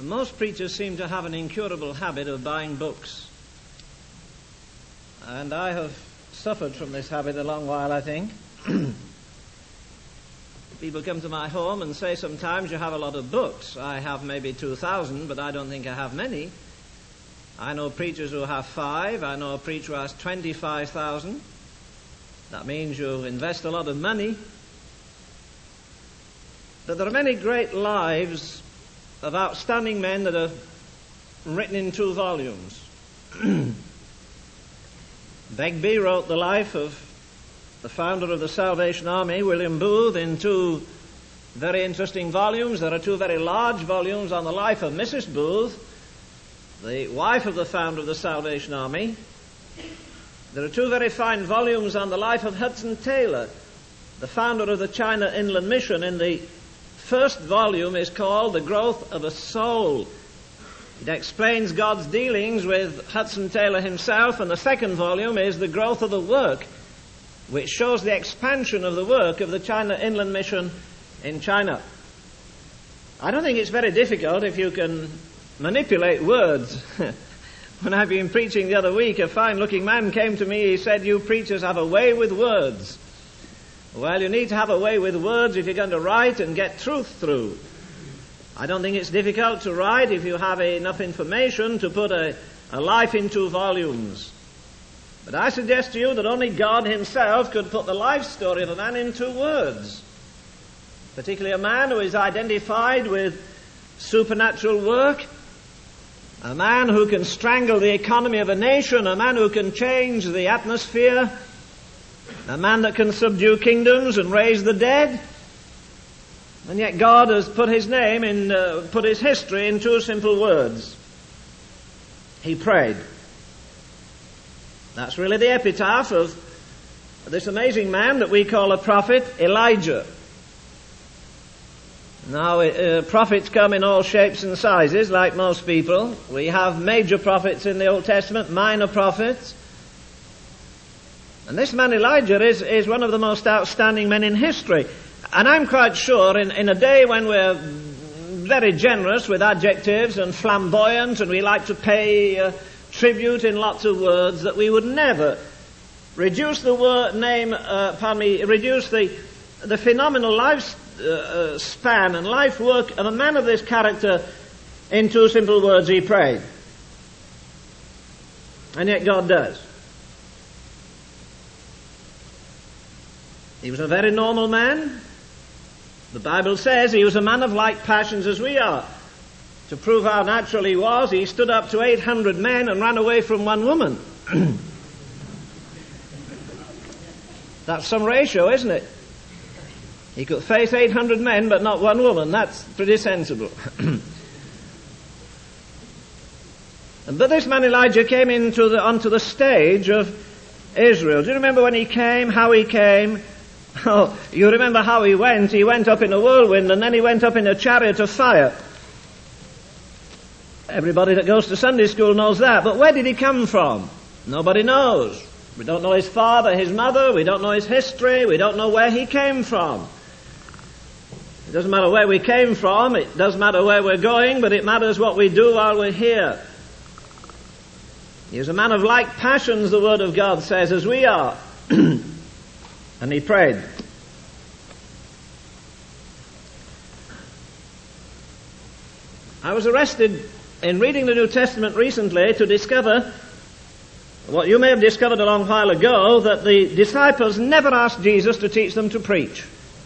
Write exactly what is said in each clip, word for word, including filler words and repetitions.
Most preachers seem to have an incurable habit of buying books. And I have suffered from this habit a long while, I think. People come to my home and say sometimes, you have a lot of books. I have maybe two thousand, but I don't think I have many. I know preachers who have five. I know a preacher who has twenty-five thousand. That means you invest a lot of money. But there are many great lives of outstanding men that are written in two volumes. Begbie wrote the life of the founder of the Salvation Army, William Booth, in two very interesting volumes. There are two very large volumes on the life of Missus Booth, the wife of the founder of the Salvation Army. There are two very fine volumes on the life of Hudson Taylor, the founder of the China Inland Mission. In the first volume is called The Growth of a Soul. It explains God's dealings with Hudson Taylor himself, and the second volume is The Growth of the Work, which shows the expansion of the work of the China Inland Mission in China. I don't think it's very difficult if you can manipulate words. When I've been preaching the other week, a fine-looking man came to me. He said, "You preachers have a way with words." Well, you need to have a way with words if you're going to write and get truth through. I don't think it's difficult to write if you have enough information to put a, a life in two volumes. But I suggest to you that only God himself could put the life story of a man in two words. Particularly a man who is identified with supernatural work, a man who can strangle the economy of a nation, a man who can change the atmosphere, a man that can subdue kingdoms and raise the dead. And yet God has put his name in, uh, put his history in two simple words. He prayed. That's really the epitaph of this amazing man that we call a prophet, Elijah. Now, uh, prophets come in all shapes and sizes, like most people. We have major prophets in the Old Testament, minor prophets. And this man Elijah is, is one of the most outstanding men in history. And I'm quite sure in, in a day when we're very generous with adjectives and flamboyant, and we like to pay uh, tribute in lots of words, that we would never reduce the word name, uh, pardon me, reduce the, the phenomenal life uh, uh, span and life work of a man of this character in two simple words: he prayed. And yet God does. He was a very normal man. The Bible says he was a man of like passions as we are. To prove how natural he was, he stood up to eight hundred men and ran away from one woman. That's some ratio, isn't it? He could face eight hundred men, but not one woman. That's pretty sensible. But this man Elijah came into the, onto the stage of Israel. Do you remember when he came, how he came? Oh, you remember how he went. He went up in a whirlwind, and then he went up in a chariot of fire. Everybody that goes to Sunday school knows that. But where did he come from? Nobody knows. We don't know his father, his mother. We don't know his history. We don't know where he came from. It doesn't matter where we came from. It doesn't matter where we're going, but it matters what we do while we're here. He is a man of like passions, the Word of God says, as we are. And he prayed. I was arrested in reading the New Testament recently to discover what you may have discovered a long while ago, that the disciples never asked Jesus to teach them to preach.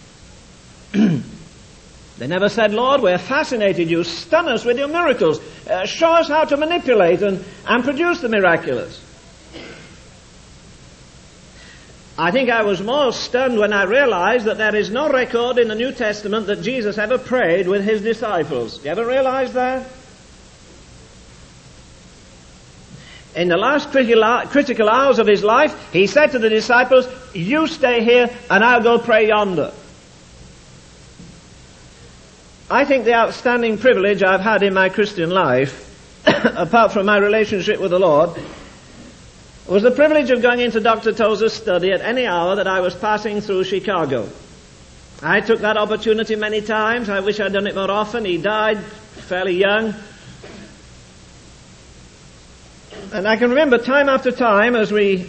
They never said, "Lord, we're fascinated. You stun us with your miracles. Uh, show us how to manipulate and, and produce the miraculous." I think I was more stunned when I realized that there is no record in the New Testament that Jesus ever prayed with his disciples. You ever realize that? In the last critical hours of his life, he said to the disciples, "You stay here and I'll go pray yonder." I think the outstanding privilege I've had in my Christian life, apart from my relationship with the Lord, was the privilege of going into Doctor Tozer's study at any hour that I was passing through Chicago. I took that opportunity many times. I wish I'd done it more often. He died fairly young. And I can remember time after time as we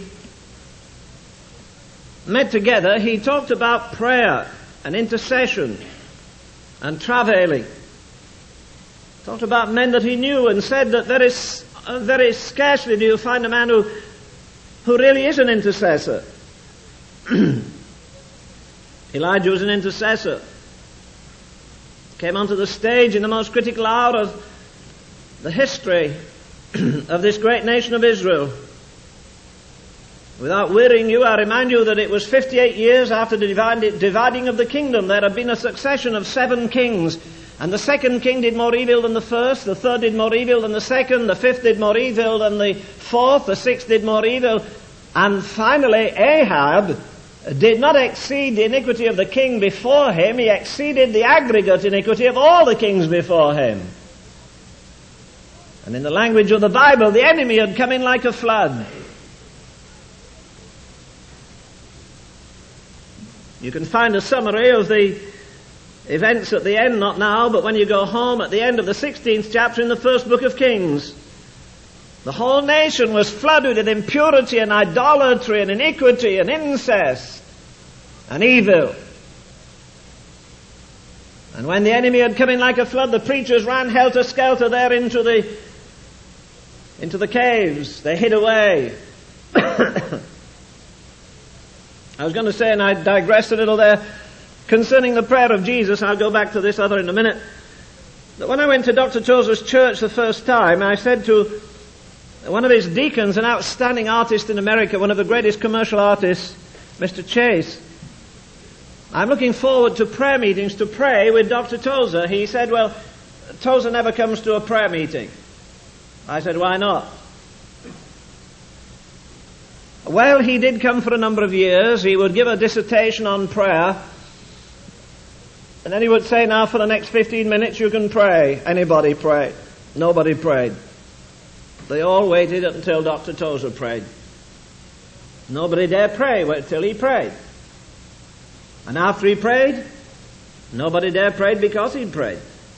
met together, he talked about prayer and intercession and travailing. Talked about men that he knew and said that there is uh, very scarcely do you find a man who, who really is an intercessor. Elijah was an intercessor. Came onto the stage in the most critical hour of the history of this great nation of Israel. Without wearying you, I remind you that it was fifty-eight years after the dividing of the kingdom. There had been a succession of seven kings. And the second king did more evil than the first, the third did more evil than the second, the fifth did more evil than the fourth, the sixth did more evil. And finally, Ahab did not exceed the iniquity of the king before him, he exceeded the aggregate iniquity of all the kings before him. And in the language of the Bible, the enemy had come in like a flood. You can find a summary of the events at the end, not now, but when you go home at the end of the sixteenth chapter in the first book of Kings. The whole nation was flooded with impurity and idolatry and iniquity and incest and evil. And when the enemy had come in like a flood, the preachers ran helter-skelter there into the, into the caves. They hid away. I was going to say, and I digressed a little there, concerning the prayer of Jesus, I'll go back to this other in a minute, that when I went to Doctor Tozer's church the first time, I said to one of his deacons, an outstanding artist in America, one of the greatest commercial artists, Mister Chase, I'm looking forward to prayer meetings to pray with Doctor Tozer. He said, well, Tozer never comes to a prayer meeting. I said, why not? Well, he did come for a number of years. He would give a dissertation on prayer. And then he would say, now for the next fifteen minutes you can pray. Anybody pray. Nobody prayed. They all waited until Doctor Tozer prayed. Nobody dared pray until he prayed. And after he prayed, nobody dared pray because he prayed.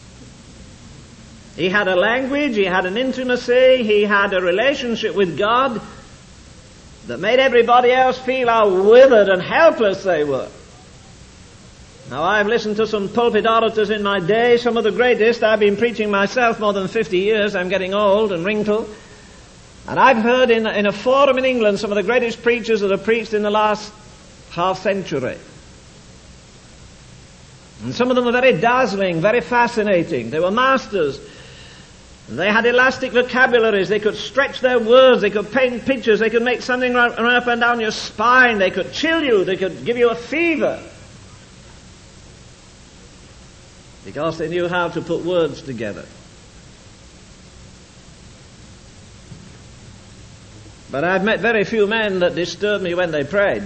He had a language, he had an intimacy, he had a relationship with God that made everybody else feel how withered and helpless they were. Now, I've listened to some pulpit orators in my day, some of the greatest. I've been preaching myself more than fifty years. I'm getting old and wrinkled. And I've heard in, in a forum in England some of the greatest preachers that have preached in the last half century. And some of them were very dazzling, very fascinating. They were masters. They had elastic vocabularies. They could stretch their words. They could paint pictures. They could make something run, run up and down your spine. They could chill you. They could give you a fever. Because they knew how to put words together. But I've met very few men that disturbed me when they prayed.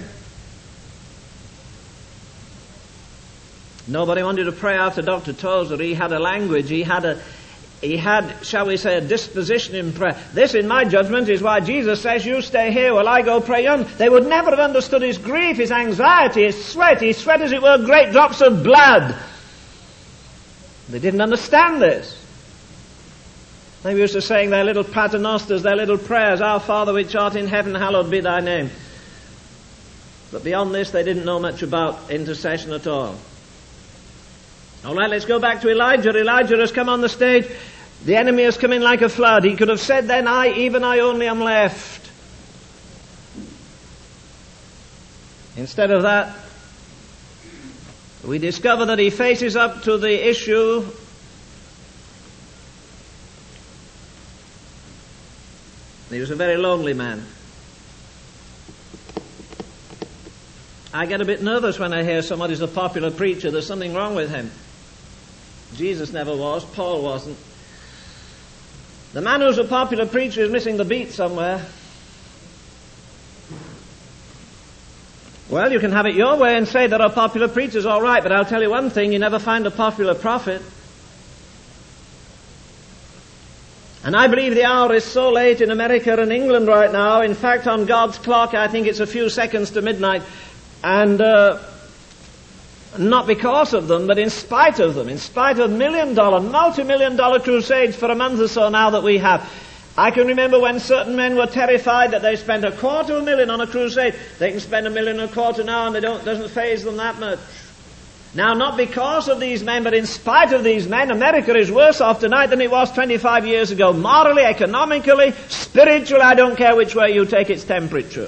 Nobody wanted to pray after Doctor Tozer. He had a language. He had a, he had, shall we say, a disposition in prayer. This, in my judgment, is why Jesus says, you stay here while I go pray on. They would never have understood his grief, his anxiety, his sweat. He sweat, as it were, great drops of blood. They didn't understand this. They used to saying their little paternosters, their little prayers, Our Father which art in heaven, hallowed be thy name. But beyond this, they didn't know much about intercession at all. All right, let's go back to Elijah. Elijah has come on the stage. The enemy has come in like a flood. He could have said then, I, even I only am left. Instead of that, we discover that he faces up to the issue he was a very lonely man. I get a bit nervous when I hear somebody's a popular preacher. There's something wrong with him. Jesus never was. Paul wasn't. The man who's a popular preacher is missing the beat somewhere. Well, you can have it your way and say there are popular preachers, all right, but I'll tell you one thing, you never find a popular prophet. And I believe the hour is so late in America and England right now. In fact, on God's clock, I think it's a few seconds to midnight. And uh, Not because of them, but in spite of them, in spite of million dollar, multi-million dollar crusades for a month or so now that we have. I can remember when certain men were terrified that they spent a quarter of a million on a crusade. They can spend a million and a quarter now and it doesn't faze them that much. Now, not because of these men, but in spite of these men, America is worse off tonight than it was twenty-five years ago. Morally, economically, spiritually, I don't care which way you take its temperature.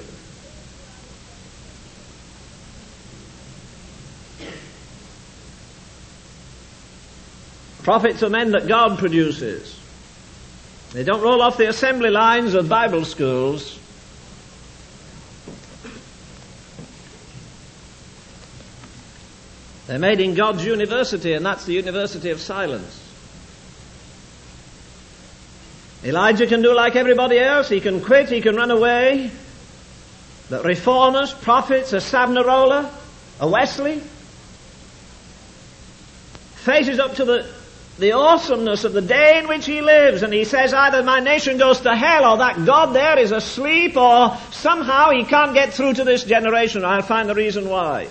Prophets are men that God produces. They don't roll off the assembly lines of Bible schools. They're made in God's university, and that's the university of silence. Elijah can do like everybody else. He can quit, he can run away. But reformers, prophets, a Savonarola, a Wesley, faces up to the, the awesomeness of the day in which he lives, and he says either my nation goes to hell or that God there is asleep, or somehow he can't get through to this generation. I'll find the reason why.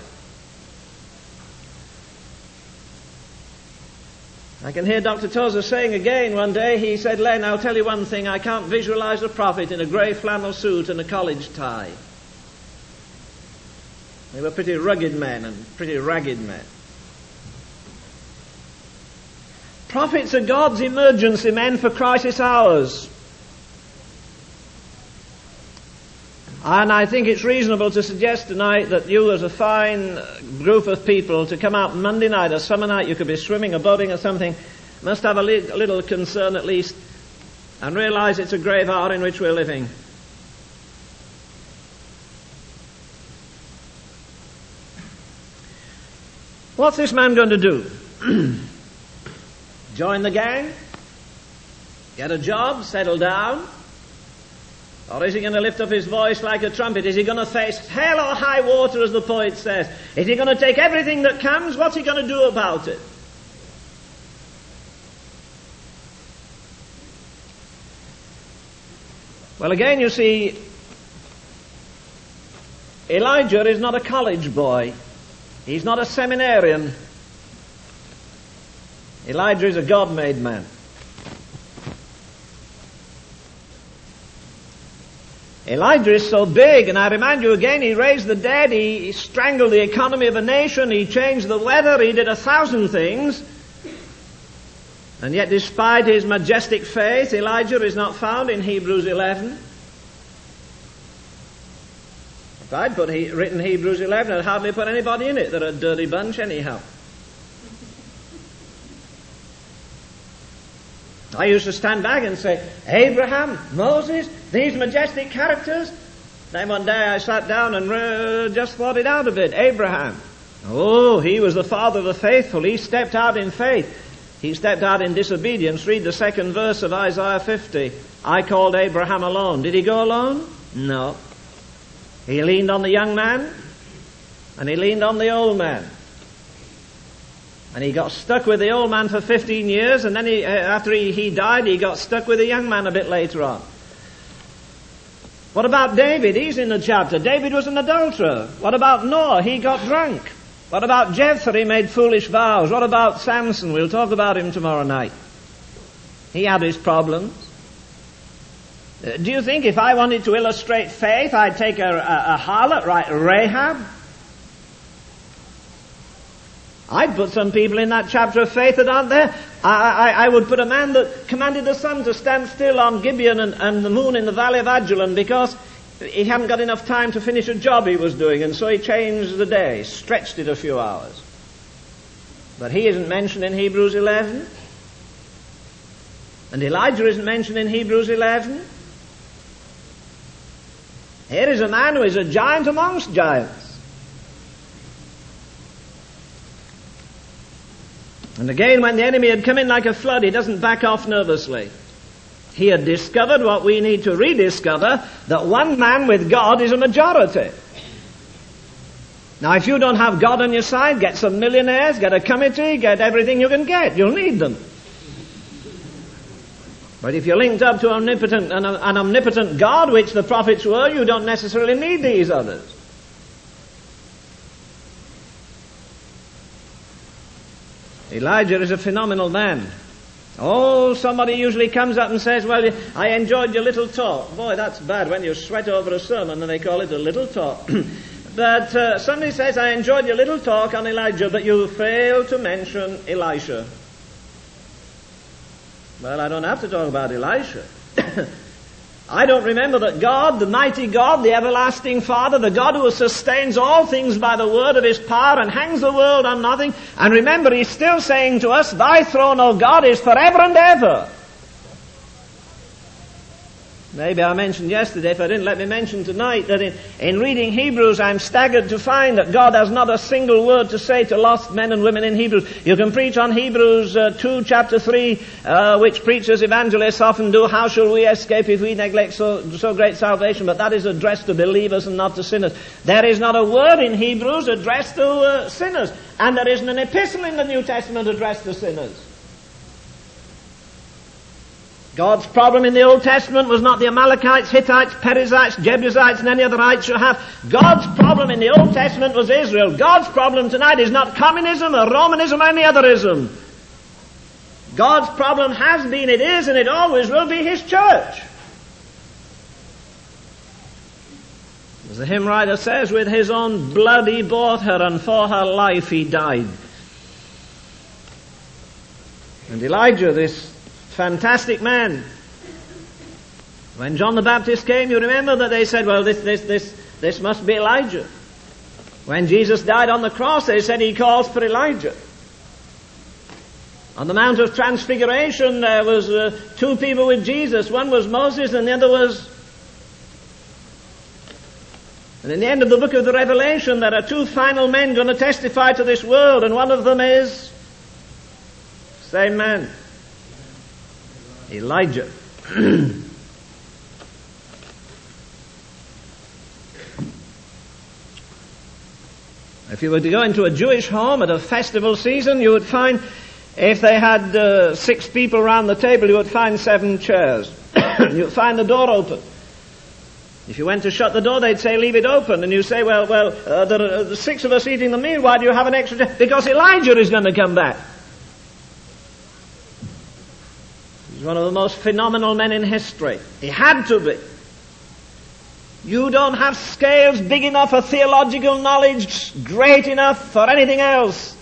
I can hear Doctor Tozer saying again one day, he said, Len, I'll tell you one thing, I can't visualize a prophet in a grey flannel suit and a college tie. They were pretty rugged men and pretty ragged men. Prophets are God's emergency men for crisis hours. And I think it's reasonable to suggest tonight that you as a fine group of people to come out Monday night or summer night, you could be swimming or boating or something, must have a, li- a little concern at least and realize it's a grave hour in which we're living. What's this man going to do? Join the gang? Get a job? Settle down? Or is he going to lift up his voice like a trumpet? Is he going to face hell or high water, as the poet says? Is he going to take everything that comes? What's he going to do about it? Well, again, you see, Elijah is not a college boy. He's not a seminarian. Elijah is a God-made man. Elijah is so big, and I remind you again, he raised the dead, he strangled the economy of a nation, he changed the weather, he did a thousand things. And yet despite his majestic faith, Elijah is not found in Hebrews eleven. If I'd put he, written Hebrews eleven, I'd hardly put anybody in it. They're a dirty bunch anyhow. I used to stand back and say, Abraham, Moses, these majestic characters. Then one day I sat down and uh, just thought it out a bit. Abraham. Oh, he was the father of the faithful. He stepped out in faith. He stepped out in disobedience. Read the second verse of Isaiah fifty. I called Abraham alone. Did he go alone? No. He leaned on the young man and he leaned on the old man. And he got stuck with the old man for fifteen years, and then he, uh, after he, he died, he got stuck with the young man a bit later on. What about David? He's in the chapter. David was an adulterer. What about Noah? He got drunk. What about Jephthah? He made foolish vows. What about Samson? We'll talk about him tomorrow night. He had his problems. Uh, do you think if I wanted to illustrate faith, I'd take a, a, a harlot, right, Rahab? I'd put some people in that chapter of faith that aren't there. I, I, I would put a man that commanded the sun to stand still on Gibeon and, and the moon in the valley of Adullam because he hadn't got enough time to finish a job he was doing, and so he changed the day, stretched it a few hours. But he isn't mentioned in Hebrews eleven. And Elijah isn't mentioned in Hebrews eleven. Here is a man who is a giant amongst giants. And again, when the enemy had come in like a flood, he doesn't back off nervously. He had discovered what we need to rediscover, that one man with God is a majority. Now, if you don't have God on your side, get some millionaires, get a committee, get everything you can get. You'll need them. But if you're linked up to omnipotent, an, an omnipotent God, which the prophets were, you don't necessarily need these others. Elijah is a phenomenal man. Oh, somebody usually comes up and says, well, I enjoyed your little talk. Boy, that's bad when you sweat over a sermon and they call it a little talk. But uh, somebody says, I enjoyed your little talk on Elijah, but you failed to mention Elisha. Well, I don't have to talk about Elisha. I don't remember that God, the mighty God, the everlasting Father, the God who sustains all things by the word of his power and hangs the world on nothing. And remember, he's still saying to us, thy throne, O God, is forever and ever. Maybe I mentioned yesterday, if I didn't, let me mention tonight, that in, in reading Hebrews, I'm staggered to find that God has not a single word to say to lost men and women in Hebrews. You can preach on Hebrews uh, two, chapter three, uh, which preachers, evangelists often do, how shall we escape if we neglect so, so great salvation? But that is addressed to believers and not to sinners. There is not a word in Hebrews addressed to uh, sinners. And there isn't an epistle in the New Testament addressed to sinners. God's problem in the Old Testament was not the Amalekites, Hittites, Perizzites, Jebusites, and any other ites you have. God's problem in the Old Testament was Israel. God's problem tonight is not communism or Romanism or any other ism. God's problem has been, it is, and it always will be His church. As the hymn writer says, with His own blood He bought her, and for her life He died. And Elijah, this fantastic man. When John the Baptist came, you remember that they said, well, this, this, this, this must be Elijah. When Jesus died on the cross, they said he calls for Elijah. On the Mount of Transfiguration, there was uh, two people with Jesus. One was Moses and the other was... And in the end of the book of the Revelation, there are two final men going to testify to this world, and one of them is... same man. Elijah. If you were to go into a Jewish home at a festival season, you would find, if they had uh, six people around the table, you would find seven chairs. You would find the door open. If you went to shut the door, they'd say, leave it open. And you say, well, well, uh, there are the six of us eating the meal, why do you have an extra chair? Because Elijah is going to come back. One of the most phenomenal men in history. He had to be. You don't have scales big enough for theological knowledge, great enough for anything else,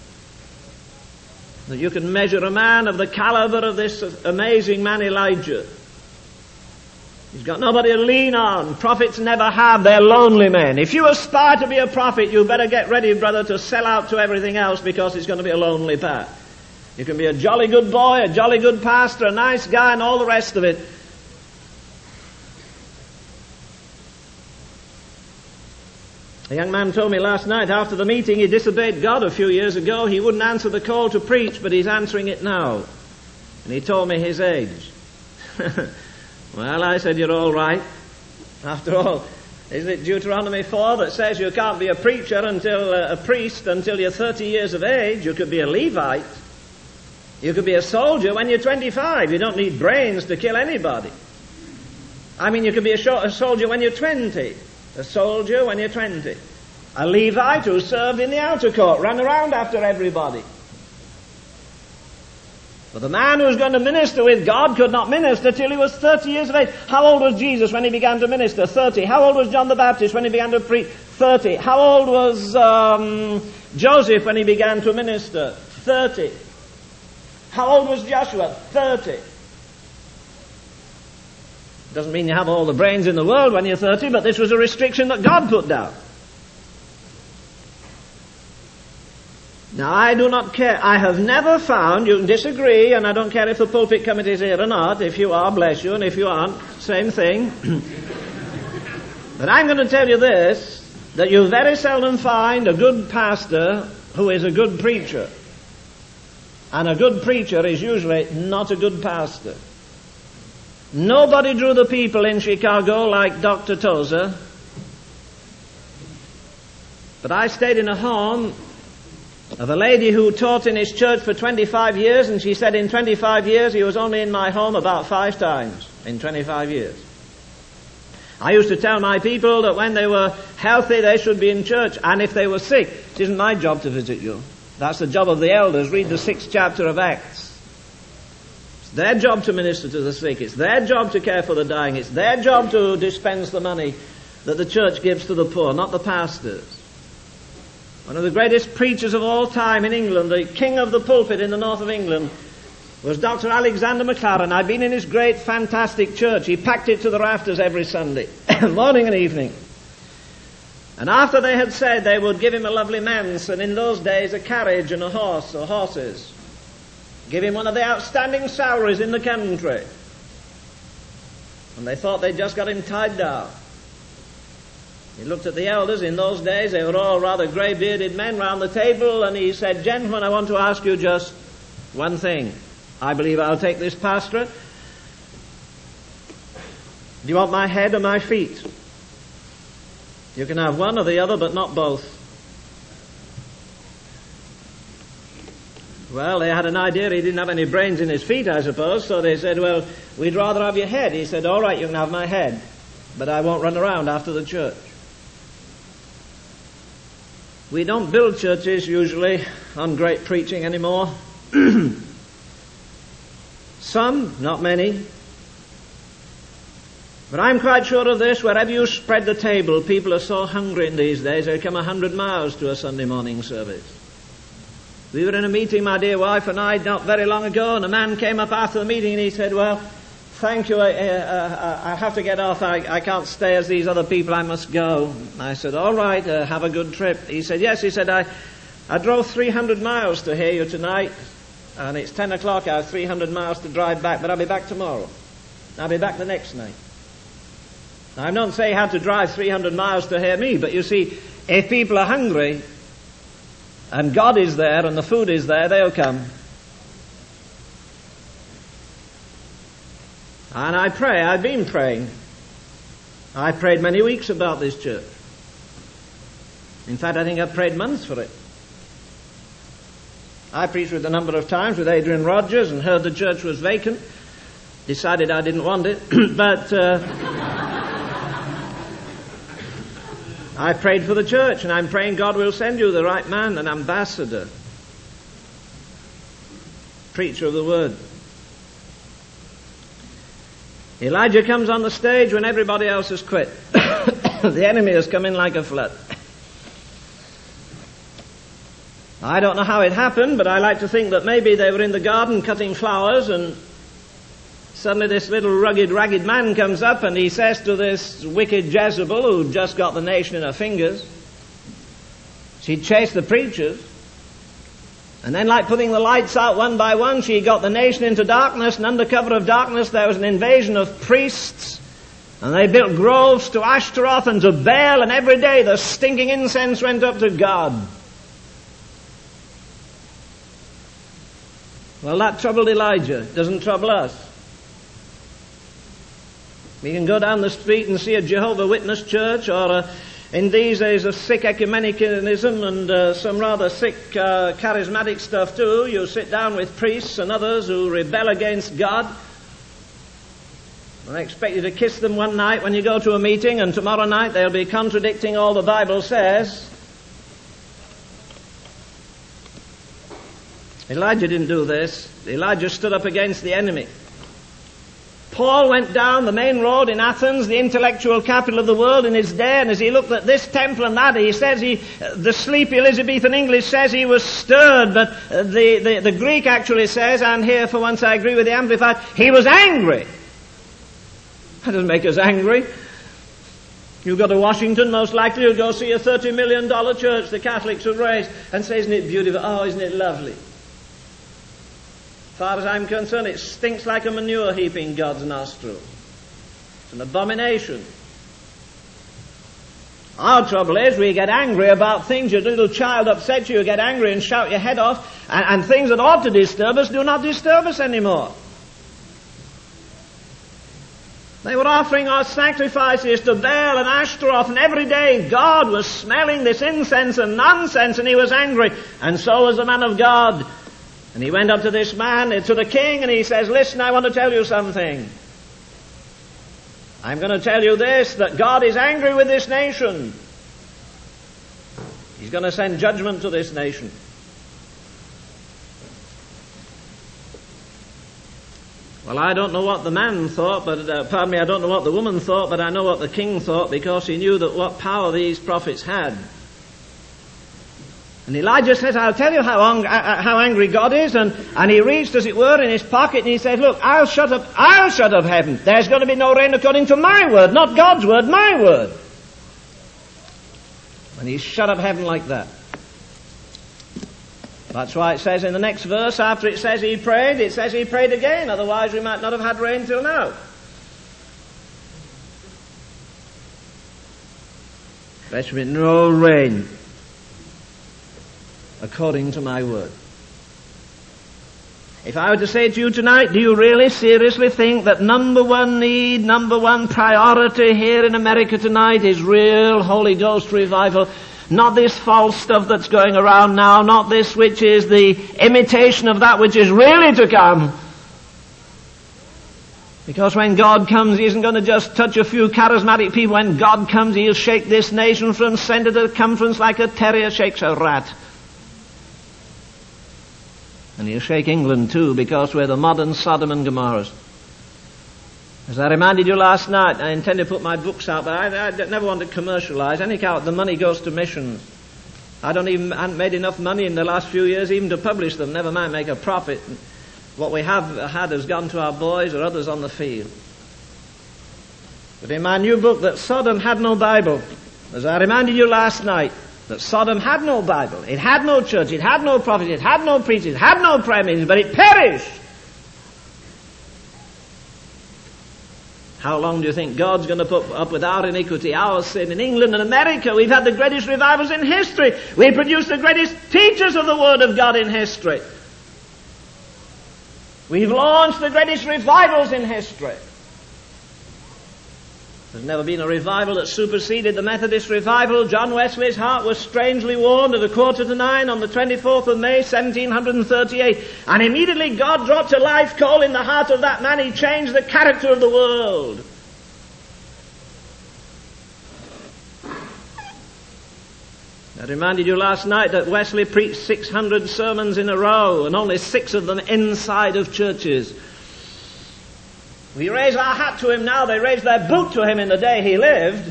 that you can measure a man of the caliber of this amazing man Elijah. He's got nobody to lean on. Prophets never have. They're lonely men. If you aspire to be a prophet, you better get ready, brother, to sell out to everything else, because it's going to be a lonely path. You can be a jolly good boy, a jolly good pastor, a nice guy, and all the rest of it. A young man told me last night after the meeting he disobeyed God a few years ago. He wouldn't answer the call to preach, but he's answering it now. And he told me his age. Well, I said, you're all right. After all, isn't it Deuteronomy four that says you can't be a preacher until uh, a priest until you're thirty years of age? You could be a Levite. You could be a soldier when you're twenty-five. You don't need brains to kill anybody. I mean, you could be a, sh- a soldier when you're twenty. A soldier when you're twenty. A Levite who served in the outer court, ran around after everybody. But the man who was going to minister with God could not minister till he was thirty years of age. How old was Jesus when he began to minister? thirty. How old was John the Baptist when he began to preach? thirty. How old was um, Joseph when he began to minister? thirty. How old was Joshua? thirty. Doesn't mean you have all the brains in the world when you're thirty, but this was a restriction that God put down. Now, I do not care. I have never found, you can disagree, and I don't care if the pulpit committee is here or not. If you are, bless you, and if you aren't, same thing. But I'm going to tell you this, that you very seldom find a good pastor who is a good preacher. And a good preacher is usually not a good pastor. Nobody drew the people in Chicago like Doctor Tozer. But I stayed in a home of a lady who taught in his church for twenty-five years, and she said in twenty-five years he was only in my home about five times in twenty-five years. I used to tell my people that when they were healthy they should be in church, and if they were sick, it isn't my job to visit you. That's the job of the elders. Read the sixth chapter of Acts. It's their job to minister to the sick. It's their job to care for the dying. It's their job to dispense the money that the church gives to the poor, not the pastors. One of the greatest preachers of all time in England, the king of the pulpit in the north of England, was Doctor Alexander Maclaren. I'd been in his great, fantastic church. He packed it to the rafters every Sunday, morning and evening. And after they had said they would give him a lovely manse, and in those days a carriage and a horse, or horses, give him one of the outstanding salaries in the country. And they thought they'd just got him tied down. He looked at the elders. In those days, they were all rather grey-bearded men round the table, and he said, "Gentlemen, I want to ask you just one thing. I believe I'll take this pastorate. Do you want my head or my feet? You can have one or the other, but not both." Well, they had an idea he didn't have any brains in his feet, I suppose, so they said, "Well, we'd rather have your head." He said, "All right, you can have my head, but I won't run around after the church." We don't build churches usually on great preaching anymore. Some, not many. But I'm quite sure of this, wherever you spread the table, people are so hungry in these days, they come a hundred miles to a Sunday morning service. We were in a meeting, my dear wife and I, not very long ago, and a man came up after the meeting and he said, "Well, thank you, I, uh, I have to get off, I, I can't stay as these other people, I must go." I said, "All right, uh, have a good trip." He said, "Yes," he said, I, I drove three hundred miles to hear you tonight, and it's ten o'clock, I have three hundred miles to drive back, but I'll be back tomorrow. I'll be back the next night." Now, I'm not saying you have to drive three hundred miles to hear me, but you see, if people are hungry, and God is there, and the food is there, they'll come. And I pray, I've been praying. I prayed many weeks about this church. In fact, I think I've prayed months for it. I preached with a number of times with Adrian Rogers and heard the church was vacant. Decided I didn't want it. but uh, I prayed for the church, and I'm praying God will send you the right man, an ambassador, preacher of the word. Elijah comes on the stage when everybody else has quit. The enemy has come in like a flood. I don't know how it happened, but I like to think that maybe they were in the garden cutting flowers, and suddenly this little rugged, ragged man comes up and he says to this wicked Jezebel, who'd just got the nation in her fingers, she'd chased the preachers, and then, like putting the lights out one by one, she got the nation into darkness, and under cover of darkness there was an invasion of priests, and they built groves to Ashtaroth and to Baal, and every day the stinking incense went up to God. Well, that troubled Elijah. It doesn't trouble us. We can go down the street and see a Jehovah's Witness church, or a in these days of sick ecumenicalism and uh, some rather sick uh, charismatic stuff too. You sit down with priests and others who rebel against God, and they expect you to kiss them one night when you go to a meeting, and tomorrow night they'll be contradicting all the Bible says. Elijah didn't do this. Elijah stood up against the enemy. Paul went down the main road in Athens, the intellectual capital of the world in his day, and as he looked at this temple and that, he says he, the sleepy Elizabethan English says he was stirred, but the, the, the Greek actually says, and here for once I agree with the Amplified, he was angry. That doesn't make us angry. You go to Washington, most likely you'll go see a thirty million dollars church the Catholics have raised, and say, "Isn't it beautiful? Oh, isn't it lovely?" As far as I'm concerned, it stinks like a manure heap in God's nostrils. It's an abomination. Our trouble is we get angry about things. Your little child upsets you, you get angry and shout your head off, and, and things that ought to disturb us do not disturb us anymore. They were offering our sacrifices to Baal and Ashtaroth, and every day God was smelling this incense and nonsense, and he was angry, and so was the man of God. And he went up to this man, to the king, and he says, "Listen, I want to tell you something. I'm going to tell you this, that God is angry with this nation. He's going to send judgment to this nation. Well, I don't know what the man thought, but, uh, pardon me, I don't know what the woman thought, but I know what the king thought, because he knew that what power these prophets had. And Elijah says, I'll tell you how, ang- how angry God is, and, and he reached, as it were, in his pocket, and he said, look, I'll shut up, I'll shut up heaven. There's going to be no rain according to my word, not God's word, my word. And he shut up heaven like that. That's why it says in the next verse, after it says he prayed, it says he prayed again, otherwise we might not have had rain till now. There shall be no rain according to my word. If I were to say to you tonight, do you really seriously think that number one need, number one priority here in America tonight is real Holy Ghost revival? Not this false stuff that's going around now, not this which is the imitation of that which is really to come. Because when God comes, he isn't going to just touch a few charismatic people. When God comes, he'll shake this nation from centre to circumference like a terrier shakes a rat. And he'll shake England too, because we're the modern Sodom and Gomorrah. As I reminded you last night, I intend to put my books out, but I, I never want to commercialise. Anyhow, the money goes to missions. I don't even, I haven't made enough money in the last few years even to publish them, never mind make a profit. What we have had has gone to our boys or others on the field. But in my new book, that Sodom had no Bible, as I reminded you last night, that Sodom had no Bible, it had no church, it had no prophet, it had no preachers, it had no prayer meetings, but it perished. How long do you think God's going to put up with our iniquity, our sin? In England and America, we've had the greatest revivals in history. We produced the greatest teachers of the Word of God in history. We've launched the greatest revivals in history. There's never been a revival that superseded the Methodist revival. John Wesley's heart was strangely warmed at a quarter to nine on the twenty-fourth of May, seventeen thirty-eight. And immediately God dropped a life call in the heart of that man. He changed the character of the world. I reminded you last night that Wesley preached six hundred sermons in a row, and only six of them inside of churches. We raise our hat to him now. They raised their boot to him in the day he lived.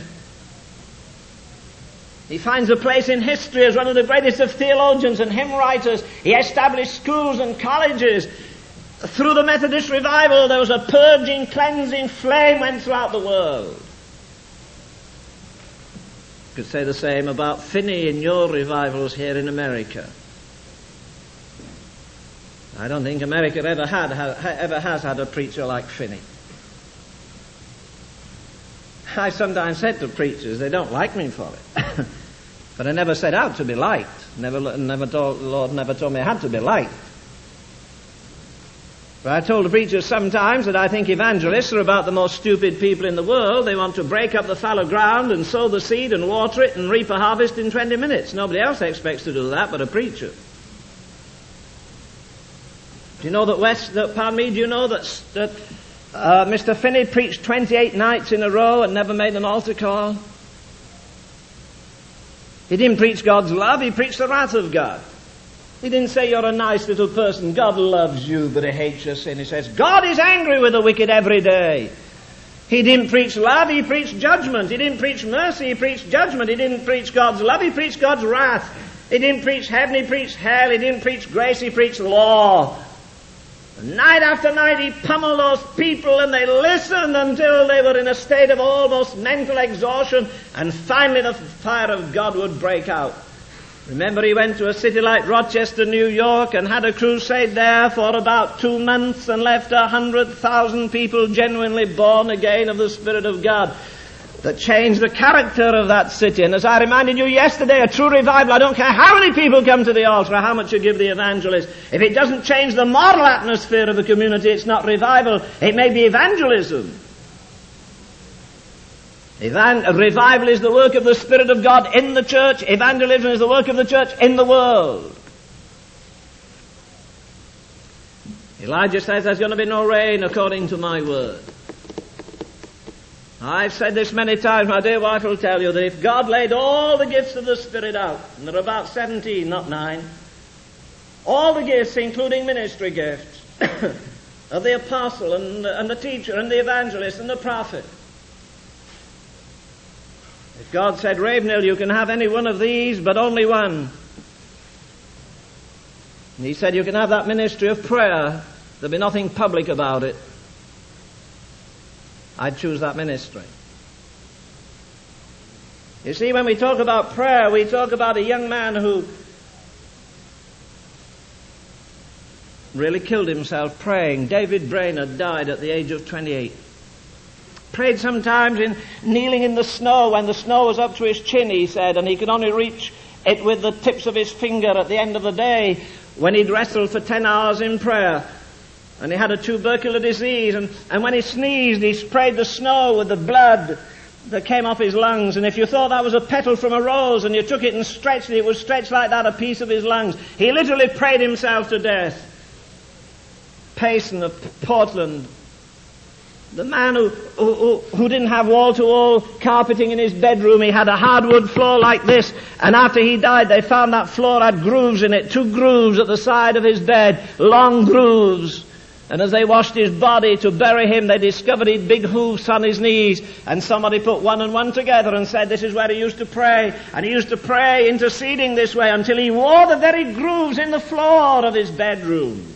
He finds a place in history as one of the greatest of theologians and hymn writers. He established schools and colleges. Through the Methodist revival, there was a purging, cleansing flame went throughout the world. You could say the same about Finney in your revivals here in America. I don't think America ever had, ever has had a preacher like Finney. I sometimes said to preachers, they don't like me for it. But I never set out to be liked. Never, never told, the Lord never told me I had to be liked. But I told the preachers sometimes that I think evangelists are about the most stupid people in the world. They want to break up the fallow ground and sow the seed and water it and reap a harvest in twenty minutes. Nobody else expects to do that but a preacher. Do you know that West, that, pardon me, do you know that, that uh, Mister Finney preached twenty-eight nights in a row and never made an altar call? He didn't preach God's love, he preached the wrath of God. He didn't say you're a nice little person, God loves you, but he hates your sin. He says, God is angry with the wicked every day. He didn't preach love, he preached judgment. He didn't preach mercy, he preached judgment. He didn't preach God's love, he preached God's wrath. He didn't preach heaven, he preached hell. He didn't preach grace, he preached law. Night after night he pummeled those people, and they listened until they were in a state of almost mental exhaustion, and finally the fire of God would break out. Remember, he went to a city like Rochester, New York, and had a crusade there for about two months and left a hundred thousand people genuinely born again of the Spirit of God. That changed the character of that city. And as I reminded you yesterday, a true revival, I don't care how many people come to the altar or how much you give the evangelist. If it doesn't change the moral atmosphere of the community, it's not revival. It may be evangelism. Evan- revival is the work of the Spirit of God in the church. Evangelism is the work of the church in the world. Elijah says there's going to be no rain according to my word. I've said this many times. My dear wife will tell you that if God laid all the gifts of the Spirit out, and there are about seventeen, not nine, all the gifts, including ministry gifts, of the apostle and, and the teacher and the evangelist and the prophet. If God said, Ravenhill, you can have any one of these, but only one. And he said, you can have that ministry of prayer. There'll be nothing public about it. I'd choose that ministry. You see, when we talk about prayer, we talk about a young man who really killed himself praying. David Brainerd died at the age of twenty-eight. Prayed sometimes in kneeling in the snow when the snow was up to his chin, he said, and he could only reach it with the tips of his finger at the end of the day when he'd wrestled for ten hours in prayer. And he had a tubercular disease, and, and when he sneezed, he sprayed the snow with the blood that came off his lungs. And if you thought that was a petal from a rose and you took it and stretched it, it would stretch like that a piece of his lungs. He literally prayed himself to death. Payson of Portland, the man who, who, who didn't have wall-to-wall carpeting in his bedroom, he had a hardwood floor like this, and after he died they found that floor had grooves in it, two grooves at the side of his bed, long grooves. And as they washed his body to bury him, they discovered he'd big hoofs on his knees, and somebody put one and one together and said this is where he used to pray. And he used to pray interceding this way until he wore the very grooves in the floor of his bedroom.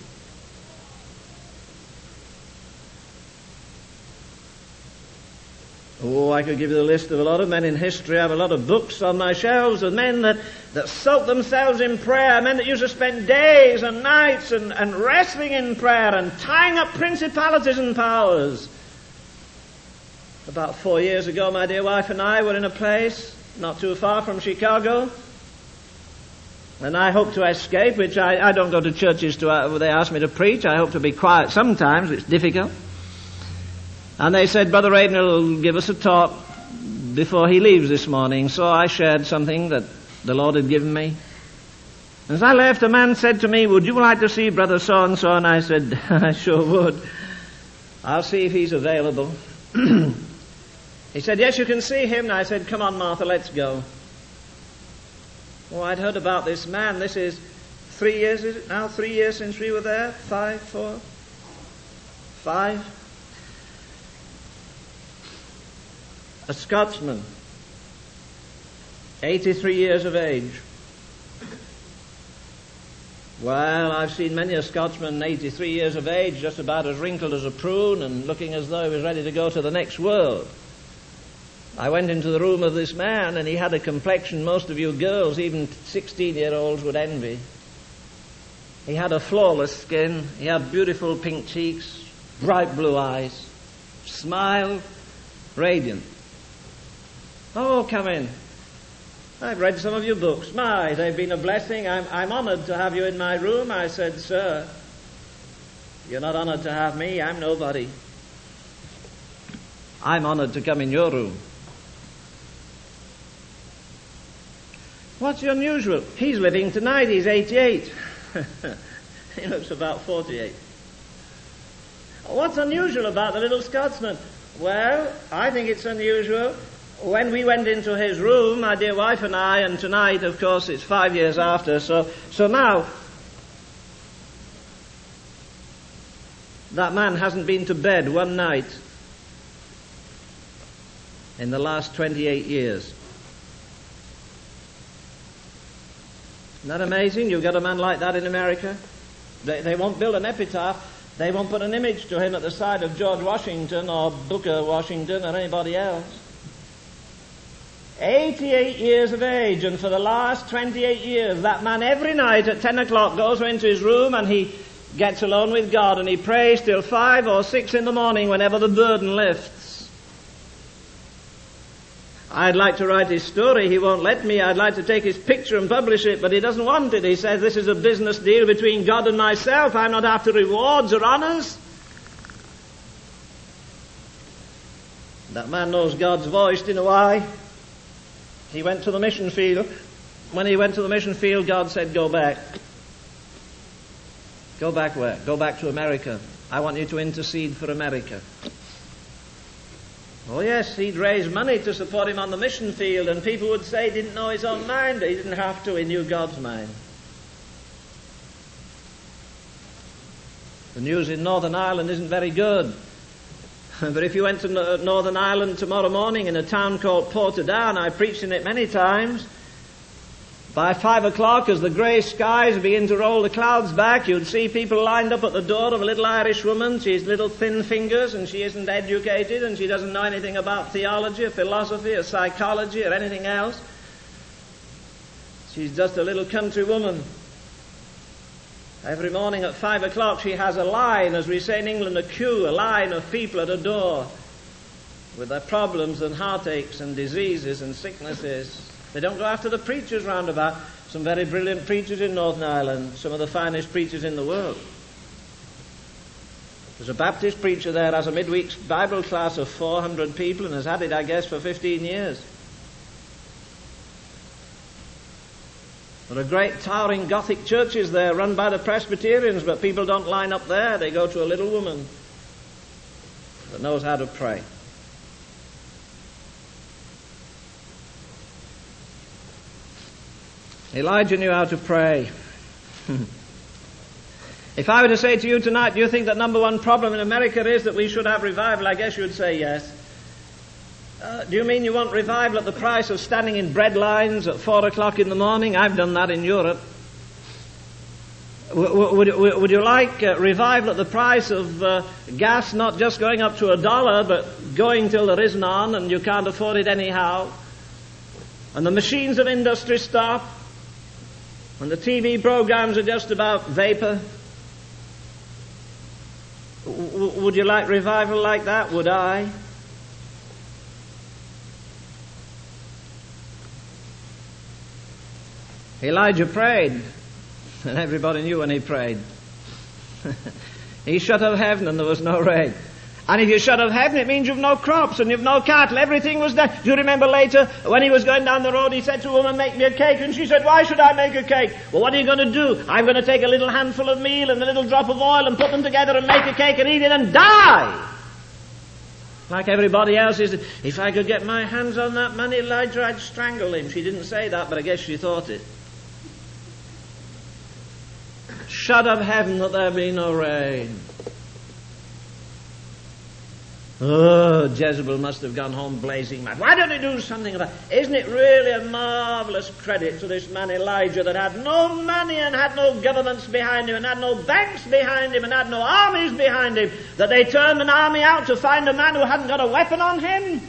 Oh, I could give you the list of a lot of men in history. I have a lot of books on my shelves of men that, that soaked themselves in prayer, men that used to spend days and nights and, and wrestling in prayer and tying up principalities and powers. About four years ago, my dear wife and I were in a place not too far from Chicago, and I hope to escape, which I, I don't go to churches to, uh, they ask me to preach. I hope to be quiet sometimes, it's difficult. And they said, Brother Ravenhill will give us a talk before he leaves this morning. So I shared something that the Lord had given me. As I left, a man said to me, would you like to see Brother so-and-so? And I said, I sure would. I'll see if he's available. He said, yes, you can see him. And I said, come on, Martha, let's go. Oh, I'd heard about this man. This is three years, is it now? Three years since we were there? Five, four? Five? A Scotsman, eighty-three years of age. Well, I've seen many a Scotsman, eighty-three years of age, just about as wrinkled as a prune and looking as though he was ready to go to the next world. I went into the room of this man, and he had a complexion most of you girls, even sixteen-year-olds, would envy. He had a flawless skin. He had beautiful pink cheeks, bright blue eyes, smile, radiant. Oh, come in. I've read some of your books. My, they've been a blessing. I'm, I'm honored to have you in my room. I said, sir, you're not honored to have me. I'm nobody. I'm honored to come in your room. What's unusual? He's living tonight. He's eighty-eight. He looks about forty-eight. What's unusual about the little Scotsman? Well, I think it's unusual. When we went into his room, my dear wife and I, and tonight, of course, it's five years after, so, so now, that man hasn't been to bed one night in the last twenty-eight years. Isn't that amazing? You've got a man like that in America. They, they won't build an epitaph. They won't put an image to him at the side of George Washington or Booker Washington or anybody else. eighty-eight years of age, and for the last twenty-eight years, that man every night at ten o'clock goes into his room and he gets alone with God and he prays till five or six in the morning whenever the burden lifts. I'd like to write his story. He won't let me. I'd like to take his picture and publish it, but he doesn't want it. He says this is a business deal between God and myself. I'm not after rewards or honors. That man knows God's voice. Do you know why? He went to the mission field. When he went to the mission field, God said, go back. Go back where? Go back to America. I want you to intercede for America. Oh yes, he'd raise money to support him on the mission field, and people would say he didn't know his own mind. He didn't have to. He knew God's mind. The news in Northern Ireland isn't very good. But if you went to Northern Ireland tomorrow morning in a town called Portadown, I preached in it many times, by five o'clock as the grey skies begin to roll the clouds back, you'd see people lined up at the door of a little Irish woman. She's little thin fingers and she isn't educated and she doesn't know anything about theology or philosophy or psychology or anything else. She's just a little country woman. Every morning at five o'clock she has a line, as we say in England, a queue, a line of people at a door with their problems and heartaches and diseases and sicknesses. They don't go after the preachers round about. Some very brilliant preachers in Northern Ireland, some of the finest preachers in the world. There's a Baptist preacher there, has a midweek Bible class of four hundred people and has had it, I guess, for fifteen years. There are great towering Gothic churches there run by the Presbyterians, but people don't line up there. They go to a little woman that knows how to pray. Elijah knew how to pray. If I were to say to you tonight, do you think that number one problem in America is that we should have revival? I guess you would say yes. Uh, do you mean you want revival at the price of standing in bread lines at four o'clock in the morning? I've done that in Europe. W- would, would, would you like uh, revival at the price of uh, gas not just going up to a dollar, but going till there is none and you can't afford it anyhow? And the machines of industry stop? And the T V programs are just about vapor? W- would you like revival like that? Would I? Elijah prayed, and everybody knew when he prayed. He shut up heaven and there was no rain. And if you shut up heaven, it means you've no crops and you've no cattle. Everything was dead. Do you remember later, when he was going down the road, he said to a woman, make me a cake. And she said, why should I make a cake? Well, what are you going to do? I'm going to take a little handful of meal and a little drop of oil and put them together and make a cake and eat it and die. Like everybody else is. If I could get my hands on that man Elijah, I'd strangle him. She didn't say that, but I guess she thought it. Shut up heaven that there be no rain. Oh, Jezebel must have gone home blazing mad. Why don't he do something about it? Isn't it really a marvelous credit to this man Elijah that had no money and had no governments behind him and had no banks behind him and had no armies behind him, that they turned an army out to find a man who hadn't got a weapon on him?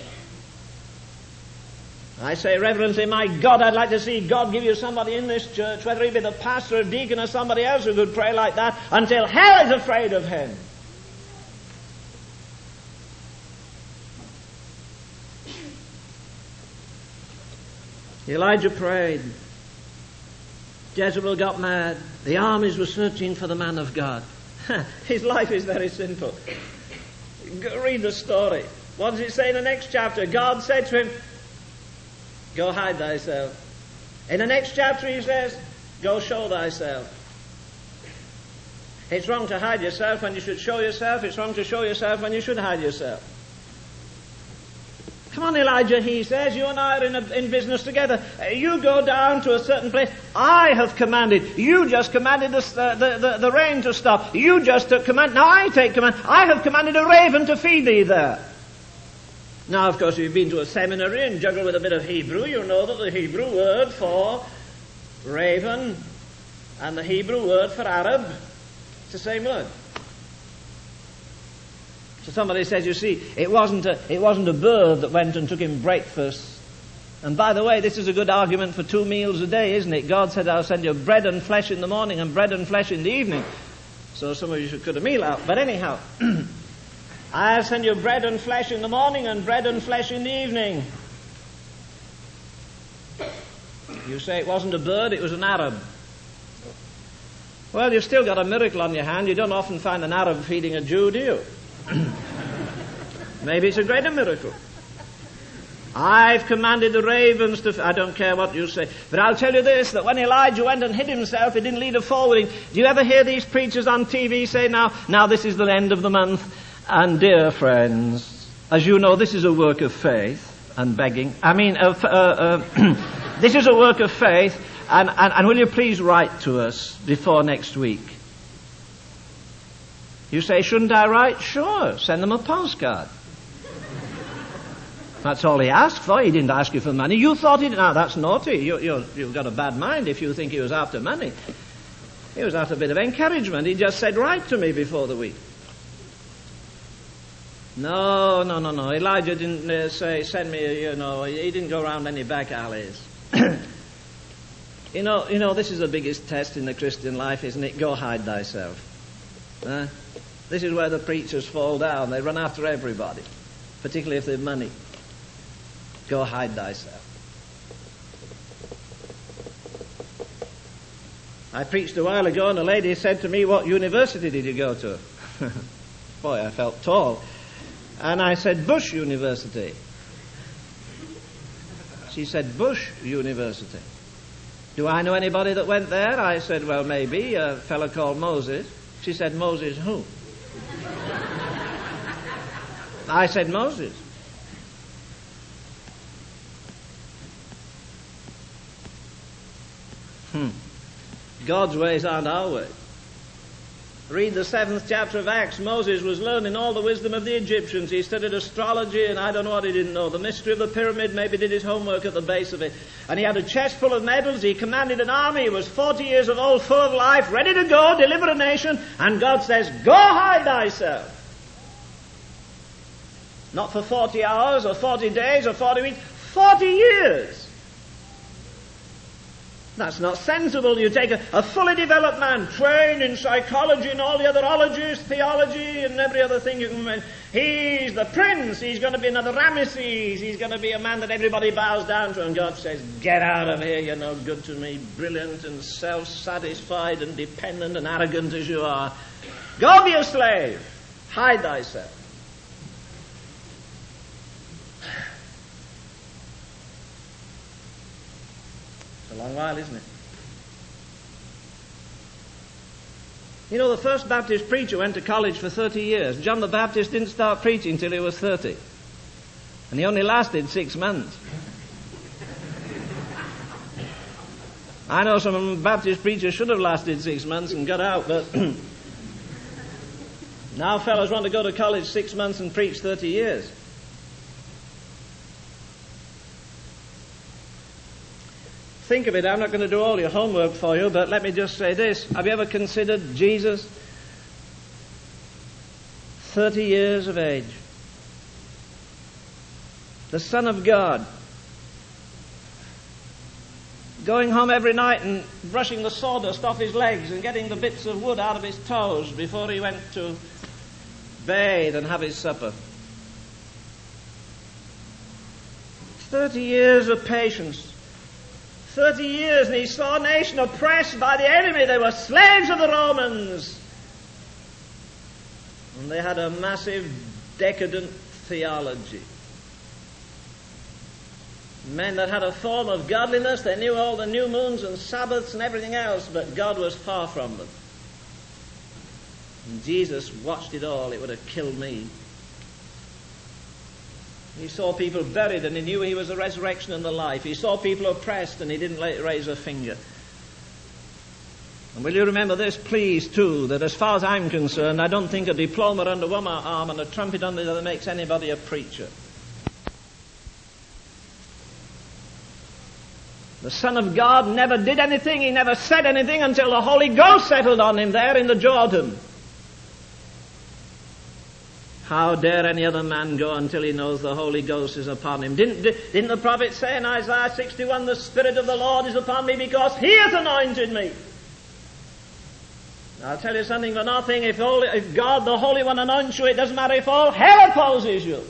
I say reverently, my God, I'd like to see God give you somebody in this church, whether he be the pastor or deacon or somebody else who could pray like that, until hell is afraid of him. Elijah prayed. Jezebel got mad. The armies were searching for the man of God. His life is very simple. Go read the story. What does it say in the next chapter? God said to him, go hide thyself. In the next chapter he says, go show thyself. It's wrong to hide yourself when you should show yourself. It's wrong to show yourself when you should hide yourself. Come on, Elijah, he says, you and I are in, a, in business together. Uh, you go down to a certain place. I have commanded. You just commanded the, uh, the, the, the rain to stop. You just took command. Now I take command. I have commanded a raven to feed thee there. Now, of course, if you've been to a seminary and juggled with a bit of Hebrew, you know that the Hebrew word for raven and the Hebrew word for Arab, it's the same word. So somebody says, you see, it wasn't a, it wasn't a bird that went and took him breakfast. And by the way, this is a good argument for two meals a day, isn't it? God said, I'll send you bread and flesh in the morning and bread and flesh in the evening. So some of you should cut a meal out. But anyhow, I'll send you bread and flesh in the morning and bread and flesh in the evening. You say it wasn't a bird, it was an Arab. Well, you've still got a miracle on your hand. You don't often find an Arab feeding a Jew, do you? Maybe it's a greater miracle. I've commanded the ravens to... F- I don't care what you say. But I'll tell you this, that when Elijah went and hid himself, he didn't lead a forwarding. Do you ever hear these preachers on T V say, now, now this is the end of the month? And dear friends, as you know, this is a work of faith and begging. I mean, uh, uh, uh, this is a work of faith, and, and, and will you please write to us before next week? You say, shouldn't I write? Sure, send them a postcard. That's all he asked for. He didn't ask you for money. You thought he did. Now, that's naughty. You, you, you've got a bad mind if you think he was after money. He was after a bit of encouragement. He just said, write to me before the week. No, no, no, no. Elijah didn't uh, say, send me, you know, he didn't go around any back alleys. you know, you know, this is the biggest test in the Christian life, isn't it? Go hide thyself. Huh? This is where the preachers fall down. They run after everybody, particularly if they've money. Go hide thyself. I preached a while ago and a lady said to me, what university did you go to? Boy, I felt tall. And I said, Bush University. She said, Bush University. Do I know anybody that went there? I said, well, maybe, a fellow called Moses. She said, Moses who? I said, Moses. Hmm. God's ways aren't our ways. Read the seventh chapter of Acts. Moses was learning all the wisdom of the Egyptians. He studied astrology and I don't know what he didn't know. The mystery of the pyramid, maybe did his homework at the base of it. And he had a chest full of medals. He commanded an army. He was forty years of old, full of life, ready to go, deliver a nation. And God says, go hide thyself. Not for forty hours or forty days or forty weeks. forty years. That's not sensible. You take a, a fully developed man, trained in psychology and all the other ologies, theology and every other thing you can imagine. He's the prince. He's going to be another Ramesses. He's going to be a man that everybody bows down to. And God says, get out of here. You're no good to me. Brilliant and self-satisfied and dependent and arrogant as you are. Go be a slave. Hide thyself. A long while, isn't it? You know, the first Baptist preacher went to college for thirty years. John the Baptist didn't start preaching till he was thirty. And he only lasted six months. I know some Baptist preachers should have lasted six months and got out, but now fellows want to go to college six months and preach thirty years. Think of it. I'm not going to do all your homework for you, but let me just say this. Have you ever considered Jesus? thirty years of age. The Son of God. Going home every night and brushing the sawdust off his legs and getting the bits of wood out of his toes before he went to bathe and have his supper. Thirty years of patience. Thirty years, and he saw a nation oppressed by the enemy. They were slaves of the Romans. And they had a massive, decadent theology. Men that had a form of godliness, they knew all the new moons and Sabbaths and everything else, but God was far from them. And Jesus watched it all. It would have killed me. He saw people buried and he knew he was the resurrection and the life. He saw people oppressed and he didn't raise a finger. And will you remember this, please, too, that as far as I'm concerned, I don't think a diploma under one arm and a trumpet under the other makes anybody a preacher. The Son of God never did anything, he never said anything until the Holy Ghost settled on him there in the Jordan. How dare any other man go until he knows the Holy Ghost is upon him? Didn't, didn't the prophet say in Isaiah sixty-one, the Spirit of the Lord is upon me because he has anointed me? I'll tell you something for nothing. If, all, if God, the Holy One, anoints you, it doesn't matter if all hell opposes you.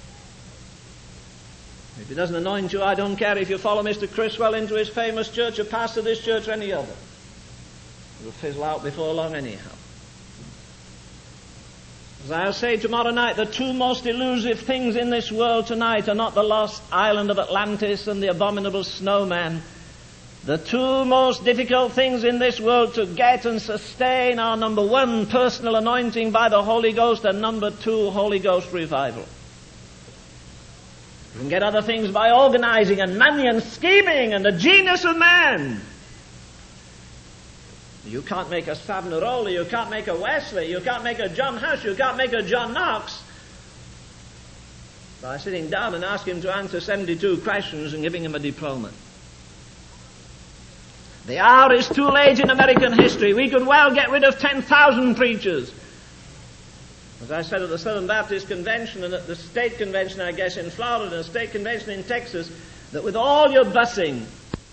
If he doesn't anoint you, I don't care if you follow Mister Criswell into his famous church or pastor this church or any other. It'll fizzle out before long anyhow. As I'll say tomorrow night, the two most elusive things in this world tonight are not the lost island of Atlantis and the abominable snowman. The two most difficult things in this world to get and sustain are, number one, personal anointing by the Holy Ghost, and number two, Holy Ghost revival. You can get other things by organizing and money and scheming and the genius of man. You can't make a Savonarola, you can't make a Wesley, you can't make a John Huss, you can't make a John Knox by sitting down and asking him to answer seventy-two questions and giving him a diploma. The hour is too late in American history. We could well get rid of ten thousand preachers. As I said at the Southern Baptist Convention and at the State Convention, I guess, in Florida, and the State Convention in Texas, that with all your busing,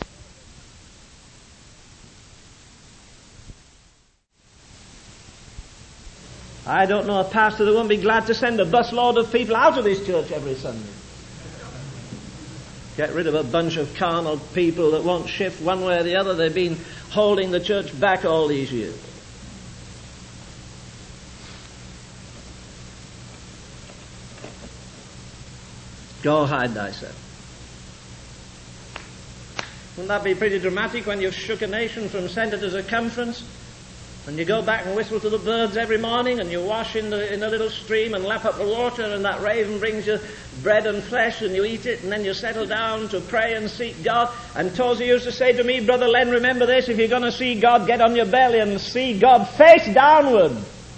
I don't know a pastor that won't be glad to send a busload of people out of his church every Sunday. Get rid of a bunch of carnal people that won't shift one way or the other. They've been holding the church back all these years. Go hide thyself. Wouldn't that be pretty dramatic when you've shook a nation from centre to circumference? And you go back and whistle to the birds every morning, and you wash in, the, in a little stream and lap up the water, and that raven brings you bread and flesh, and you eat it, and then you settle down to pray and seek God. And Tozer used to say to me, Brother Len, remember this, if you're going to see God, get on your belly and see God face downward.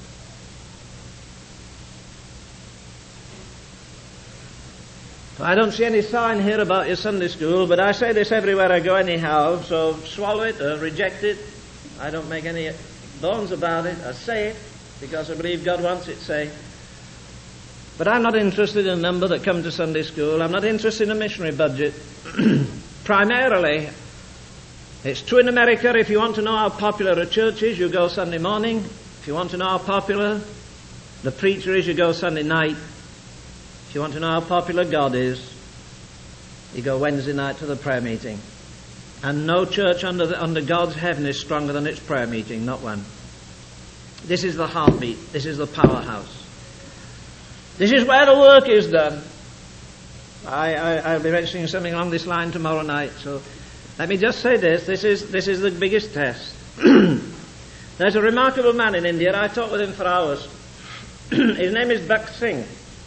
I don't see any sign here about your Sunday school, but I say this everywhere I go anyhow, so swallow it or reject it. I don't make any bones about it. I say it because I believe God wants it said. But I'm not interested in a number that come to Sunday school. I'm not interested in a missionary budget. Primarily, it's true in America, if you want to know how popular a church is, you go Sunday morning. If you want to know how popular the preacher is, you go Sunday night. If you want to know how popular God is, you go Wednesday night to the prayer meeting. And no church under, the, under God's heaven is stronger than its prayer meeting, not one. This is the heartbeat. This is the powerhouse. This is where the work is done. I, I, I'll be mentioning something along this line tomorrow night, so let me just say this. This is, this is the biggest test. There's a remarkable man in India. I talked with him for hours. His name is Buck Singh.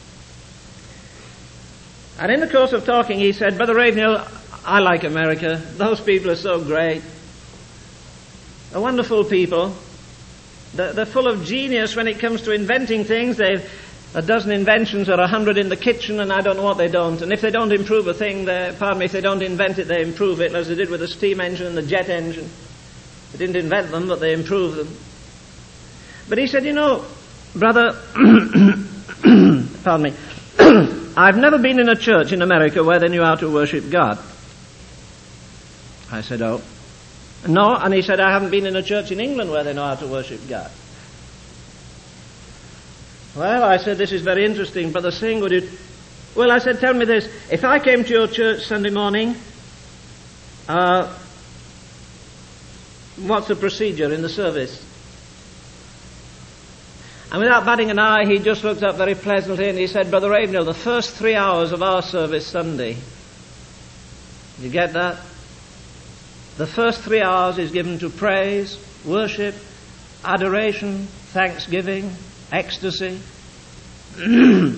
And in the course of talking, he said, Brother Ravenhill, I like America. Those people are so great. They're wonderful people. They're, they're full of genius when it comes to inventing things. They've a dozen inventions or a hundred in the kitchen, and I don't know what they don't. And if they don't improve a thing, pardon me, if they don't invent it, they improve it, as they did with the steam engine and the jet engine. They didn't invent them, but they improved them. But he said, you know, brother, pardon me, I've never been in a church in America where they knew how to worship God. I said, oh. No, and he said, I haven't been in a church in England where they know how to worship God. Well, I said, this is very interesting, Brother Singh, would you... Well, I said, tell me this. If I came to your church Sunday morning, uh, what's the procedure in the service? And without batting an eye, he just looked up very pleasantly and he said, Brother Ravenhill, the first three hours of our service Sunday, you get that? The first three hours is given to praise, worship, adoration, thanksgiving, ecstasy. And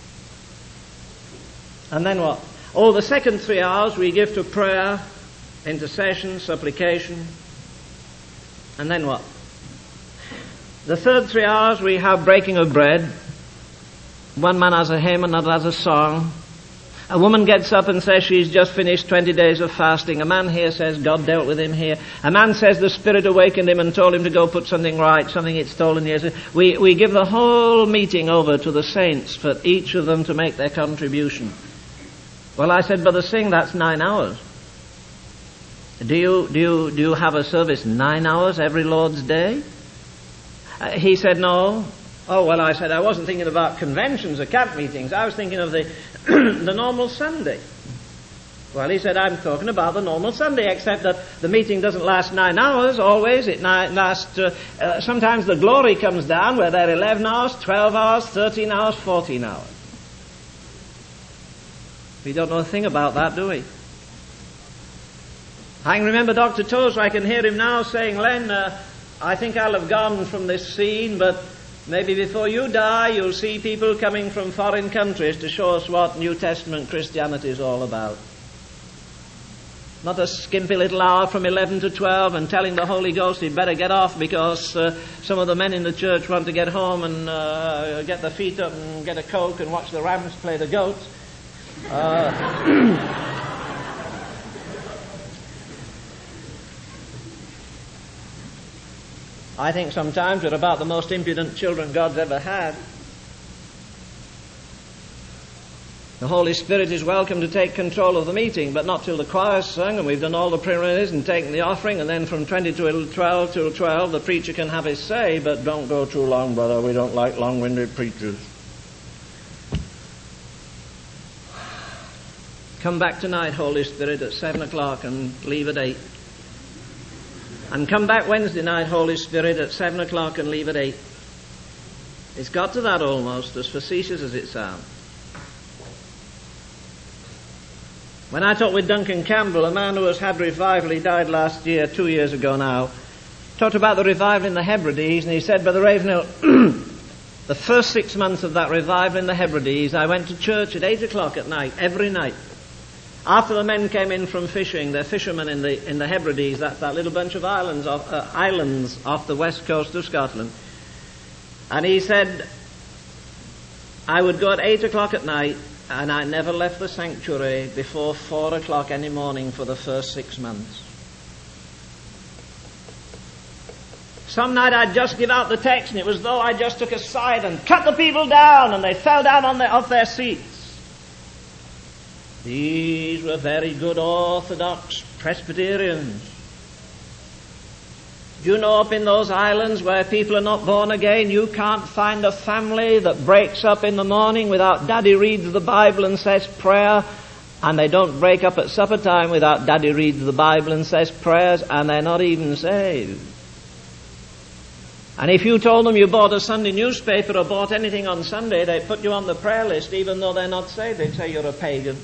then what? Oh, the second three hours we give to prayer, intercession, supplication. And then what? The third three hours we have breaking of bread. One man has a hymn, another has a song. A woman gets up and says she's just finished twenty days of fasting. A man here says God dealt with him here. A man says the Spirit awakened him and told him to go put something right, something he'd stolen years ago. We, we give the whole meeting over to the saints for each of them to make their contribution. Well, I said, Brother Singh, that's nine hours. Do you, do you, do you have a service nine hours every Lord's Day? Uh, he said, no. Oh, well, I said, I wasn't thinking about conventions or camp meetings. I was thinking of the the normal Sunday. Well, he said, I'm talking about the normal Sunday, except that the meeting doesn't last nine hours always. It lasts, uh, uh, sometimes the glory comes down where they're eleven hours, twelve hours, thirteen hours, fourteen hours. We don't know a thing about that, do we? I can remember Doctor Tozer. I can hear him now saying, Len, uh, I think I'll have gone from this scene, but maybe before you die, you'll see people coming from foreign countries to show us what New Testament Christianity is all about. not a skimpy little hour from eleven to twelve and telling the Holy Ghost he'd better get off because uh, some of the men in the church want to get home and uh, get their feet up and get a Coke and watch the Rams play the Goats. Uh, I think sometimes we're about the most impudent children God's ever had. The Holy Spirit is welcome to take control of the meeting, but not till the choir's sung and we've done all the preliminaries and taken the offering, and then from twenty to twelve till twelve the preacher can have his say, but don't go too long, brother. We don't like long-winded preachers. Come back tonight, Holy Spirit, at seven o'clock and leave at eight. And come back Wednesday night, Holy Spirit, at seven o'clock and leave at eight. It's got to that almost, as facetious as it sounds. When I talked with Duncan Campbell, a man who has had revival, he died last year, two years ago now, talked about the revival in the Hebrides, and he said, Brother Ravenhill, the first six months of that revival in the Hebrides, I went to church at eight o'clock at night, every night. After the men came in from fishing, they're fishermen in the in the Hebrides, that's that little bunch of islands off, uh, islands off the west coast of Scotland. And he said, I would go at eight o'clock at night, and I never left the sanctuary before four o'clock any morning for the first six months. Some night I'd just give out the text, and it was as though I just took a side and cut the people down, and they fell down on their, off their seats. These were very good Orthodox Presbyterians. You know, up in those islands where people are not born again, you can't find a family that breaks up in the morning without Daddy reads the Bible and says prayer, and they don't break up at supper time without Daddy reads the Bible and says prayers, and they're not even saved. And if you told them you bought a Sunday newspaper or bought anything on Sunday, they'd put you on the prayer list, even though they're not saved. They'd say you're a pagan.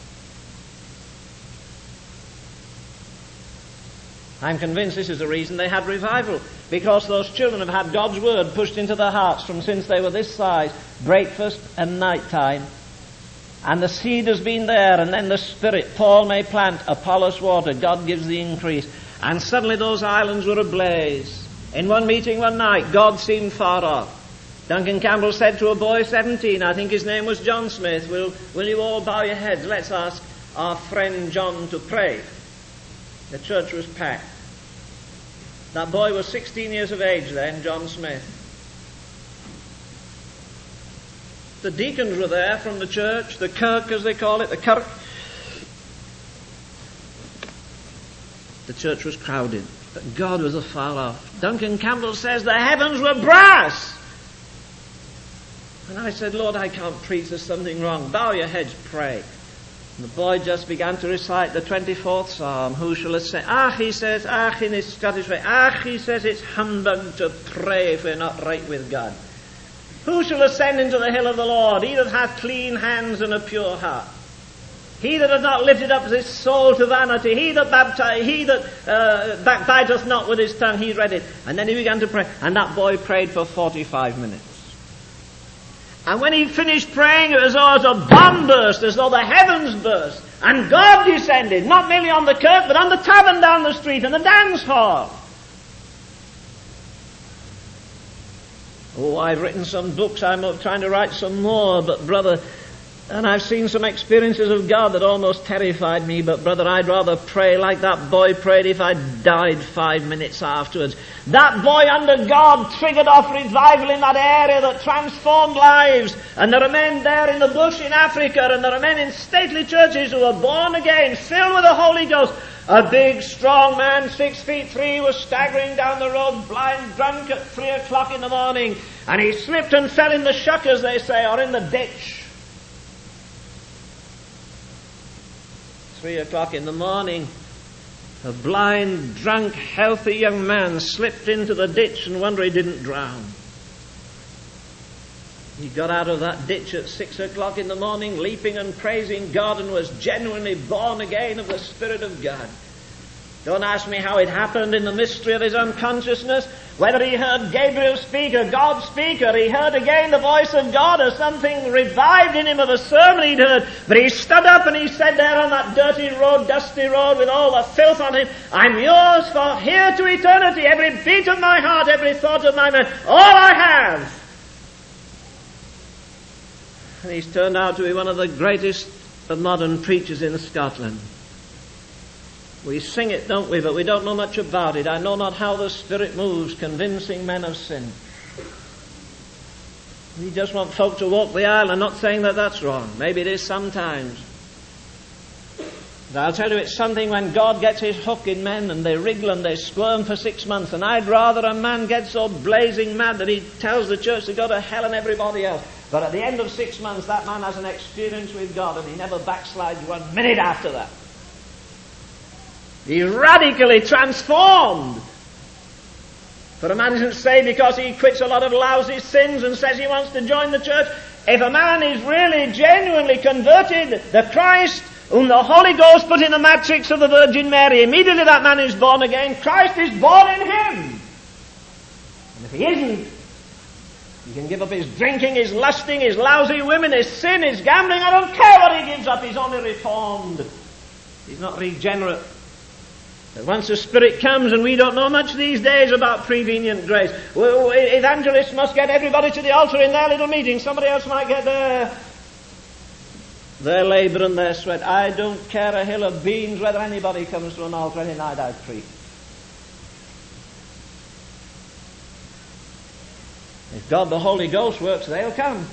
I'm convinced this is the reason they had revival, because those children have had God's word pushed into their hearts from since they were this size, breakfast and night time. And the seed has been there, and then the Spirit, Paul may plant, Apollos water, God gives the increase. And suddenly those islands were ablaze. In one meeting one night, God seemed far off. Duncan Campbell said to a boy seventeen, I think his name was John Smith, will, will you all bow your heads? Let's ask our friend John to pray. The church was packed. That boy was sixteen years of age then, John Smith. The deacons were there from the church, the kirk as they call it, the kirk. The church was crowded, but God was afar off. Duncan Campbell says the heavens were brass. And I said, Lord, I can't preach, there's something wrong. Bow your heads, pray. And the boy just began to recite the twenty-fourth Psalm. Who shall ascend? Ach, he says, ach, in his Scottish way. Ach, he says, it's humbug to pray if we're not right with God. Who shall ascend into the hill of the Lord? He that hath clean hands and a pure heart. He that hath not lifted up his soul to vanity. He that baptized, he that uh, backbiteth not with his tongue. He read it. And then he began to pray. And that boy prayed for forty-five minutes. And when he finished praying, it was as a bomb burst, as though the heavens burst. And God descended, not merely on the kirk, but on the tavern down the street and the dance hall. Oh, I've written some books, I'm trying to write some more, but brother, and I've seen some experiences of God that almost terrified me, but brother, I'd rather pray like that boy prayed if I died five minutes afterwards. That boy under God triggered off revival in that area that transformed lives. And there are men there in the bush in Africa, and there are men in stately churches who are born again, filled with the Holy Ghost. A big, strong man, six feet three, was staggering down the road, blind, drunk at three o'clock in the morning. And he slipped and fell in the shuck, as they say, or in the ditch. Three o'clock in the morning, a blind, drunk, healthy young man slipped into the ditch, and wonder he didn't drown. He got out of that ditch at six o'clock in the morning, leaping and praising God, and was genuinely born again of the Spirit of God. Don't ask me how it happened in the mystery of his unconsciousness. whether he heard Gabriel speak or God speak, or he heard again the voice of God, or something revived in him of a sermon he'd heard. But he stood up and he said there on that dirty road, dusty road, with all the filth on him, I'm yours for here to eternity, every beat of my heart, every thought of my mind, all I have. And he's turned out to be one of the greatest of modern preachers in Scotland. We sing it, don't we, but we don't know much about it. I know not how the Spirit moves, convincing men of sin. We just want folk to walk the aisle. I'm not saying that that's wrong. Maybe it is sometimes. But I'll tell you, it's something when God gets his hook in men and they wriggle and they squirm for six months. And I'd rather a man get so blazing mad that he tells the church to go to hell and everybody else. But at the end of six months, that man has an experience with God and he never backslides one minute after that. He's radically transformed. For a man isn't saved because he quits a lot of lousy sins and says he wants to join the church. If a man is really genuinely converted, the Christ whom the Holy Ghost put in the matrix of the Virgin Mary, immediately that man is born again. Christ is born in him. And if he isn't, he can give up his drinking, his lusting, his lousy women, his sin, his gambling. I don't care what he gives up. He's only reformed. He's not regenerate. But once the Spirit comes, and we don't know much these days about prevenient grace. Well, evangelists must get everybody to the altar in their little meeting. Somebody else might get their, their labour and their sweat. I don't care a hill of beans whether anybody comes to an altar any night I preach. If God the Holy Ghost works, they'll come.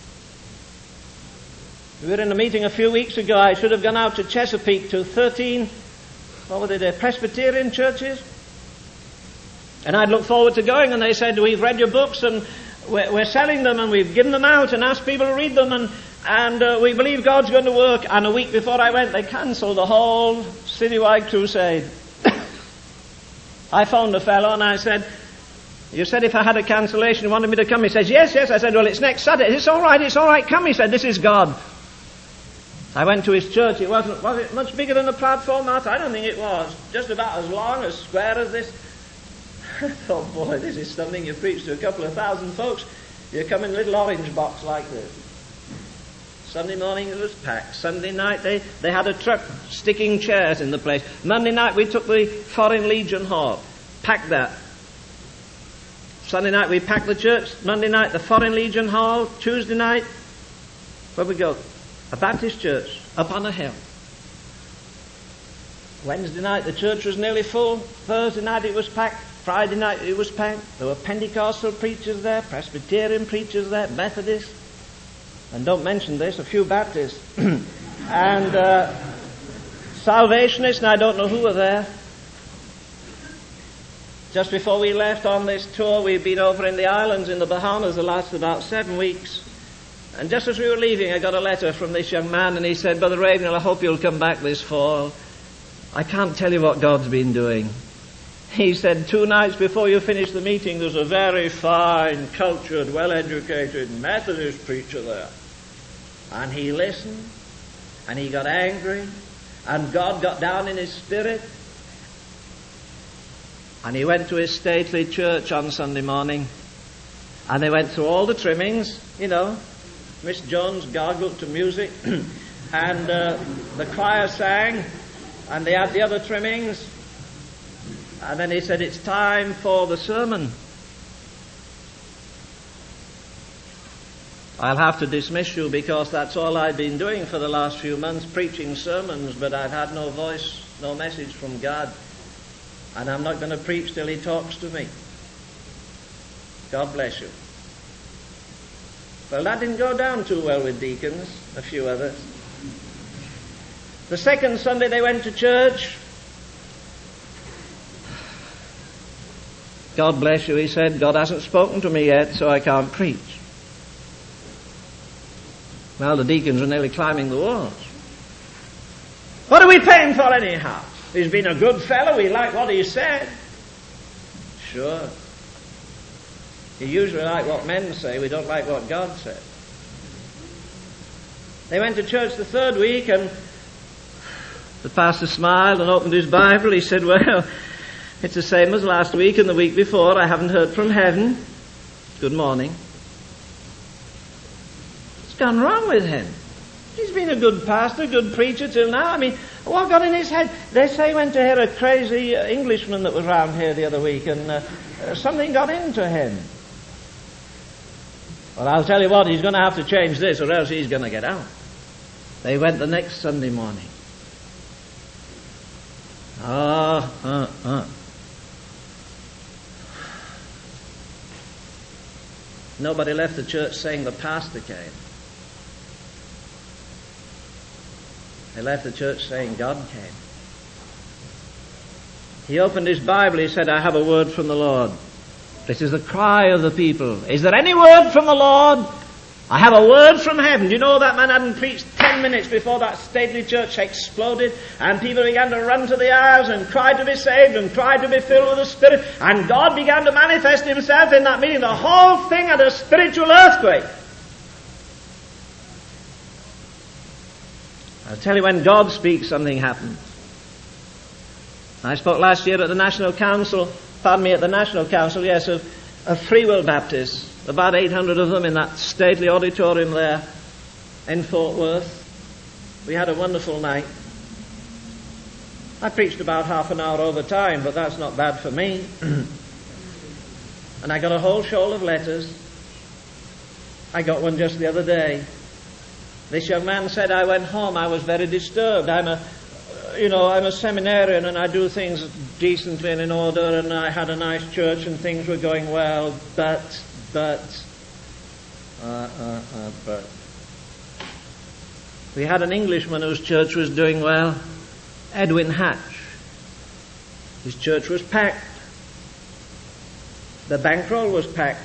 We were in a meeting a few weeks ago. I should have gone out to Chesapeake to thirteen, what were they, there, Presbyterian churches. And I'd looked forward to going, and they said, we've read your books and we're, we're selling them and we've given them out and asked people to read them and, and uh, we believe God's going to work. And a week before I went, they cancelled the whole citywide crusade. I phoned the fellow and I said, you said if I had a cancellation you wanted me to come. He says, yes, yes. I said, well, it's next Saturday. It's all right, it's all right, come. He said, this is God. I went to his church. It wasn't, was it much bigger than the platform, Martha? I don't think it was. Just about as long, as square as this. I thought, boy, this is something you preach to a couple of thousand folks. You come in a little orange box like this. Sunday morning it was packed. Sunday night they, they had a truck sticking chairs in the place. Monday night we took the Foreign Legion Hall. Packed that. Sunday night we packed the church. Monday night the Foreign Legion Hall. Tuesday night, where we go? A Baptist church up on a hill. Wednesday night the church was nearly full. Thursday night it was packed. Friday night it was packed. There were Pentecostal preachers there, Presbyterian preachers there, Methodists, and don't mention this, a few Baptists, and uh, Salvationists, and I don't know who were there. Just before we left on this tour, we've been over in the islands in the Bahamas the last about seven weeks. And just as we were leaving, I got a letter from this young man, and he said, Brother Ravenhill, I hope you'll come back this fall. I can't tell you what God's been doing. He said, two nights before you finish the meeting, there's a very fine, cultured, well-educated Methodist preacher there. And he listened, and he got angry, and God got down in his spirit. And he went to his stately church on Sunday morning, and they went through all the trimmings, you know. Miss Jones gargled to music, and uh, the choir sang, and they had the other trimmings, and then he said, it's time for the sermon. I'll have to dismiss you because that's all I've been doing for the last few months, preaching sermons, but I've had no voice, no message from God, and I'm not going to preach till he talks to me. God bless you. Well, that didn't go down too well with deacons, a few others. The second Sunday they went to church. God bless you, he said, God hasn't spoken to me yet, so I can't preach. Well, the deacons were nearly climbing the walls. What are we paying for anyhow? He's been a good fellow, we like what he said. Sure. You usually like what men say, we don't like what God said. They went to church the third week, and the pastor smiled and opened his Bible. He said, well, It's the same as last week and the week before. I haven't heard from heaven. Good morning. What's gone wrong with him? He's been a good pastor, good preacher till now. I mean, what got in his head? They say he went to hear a crazy uh, Englishman that was round here the other week, and uh, uh, something got into him. Well, I'll tell you what, he's going to have to change this, or else he's going to get out. They went the next Sunday morning. Ah, uh, uh. Nobody left the church saying the pastor came. They left the church saying God came. He opened his Bible, he said, I have a word from the Lord. This is the cry of the people. Is there any word from the Lord? I have a word from heaven. Do you know that man hadn't preached ten minutes before that stately church exploded, and people began to run to the aisles and cry to be saved and cry to be filled with the Spirit, and God began to manifest himself in that meeting. The whole thing had a spiritual earthquake. I'll tell you, when God speaks, something happens. I spoke last year at the National Council, pardon me, at the National Council, yes, of, of Free Will Baptists. About eight hundred of them in that stately auditorium there in Fort Worth. We had a wonderful night. I preached about half an hour over time, but that's not bad for me. And I got a whole shoal of letters. I got one just the other day. This young man said, I went home, I was very disturbed. I'm a, you know, I'm a seminarian and I do things decently and in order, and I had a nice church and things were going well, but... But, uh, uh, uh, but. We had an Englishman whose church was doing well, Edwin Hatch. His church was packed. The bankroll was packed.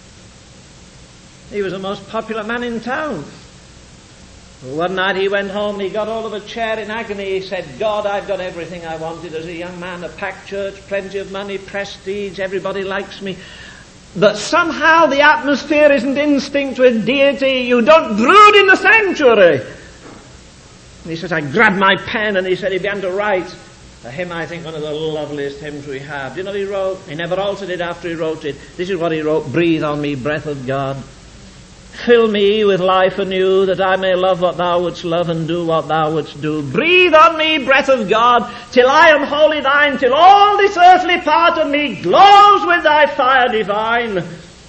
He was the most popular man in town. One night he went home, he got hold of a chair in agony. He said, God, I've got everything I wanted as a young man, a packed church, plenty of money, prestige, everybody likes me. But somehow the atmosphere isn't instinct with deity. You don't brood in the sanctuary. And he says, I grabbed my pen, and he said he began to write a hymn, I think one of the loveliest hymns we have. Do you know what he wrote? He never altered it after he wrote it. This is what he wrote: breathe on me, breath of God. Fill me with life anew, that I may love what thou wouldst love and do what thou wouldst do. Breathe on me, breath of God, till I am wholly thine, till all this earthly part of me glows with thy fire divine.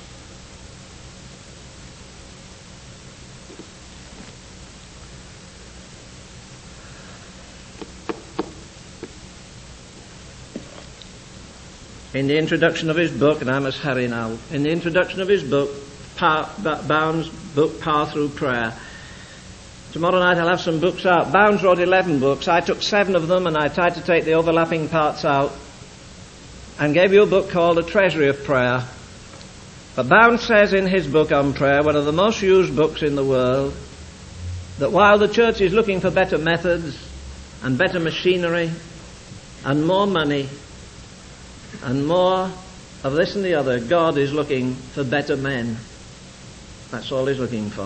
In the introduction of his book, and I must hurry now, in the introduction of his book, Bound's book, Power Through Prayer. Tomorrow night I'll have some books out. Bounds wrote eleven books. I took seven of them and I tried to take the overlapping parts out and gave you a book called A Treasury of Prayer. But Bounds says in his book on prayer, one of the most used books in the world, that while the church is looking for better methods and better machinery and more money and more of this and the other, God is looking for better men. That's all he's looking for.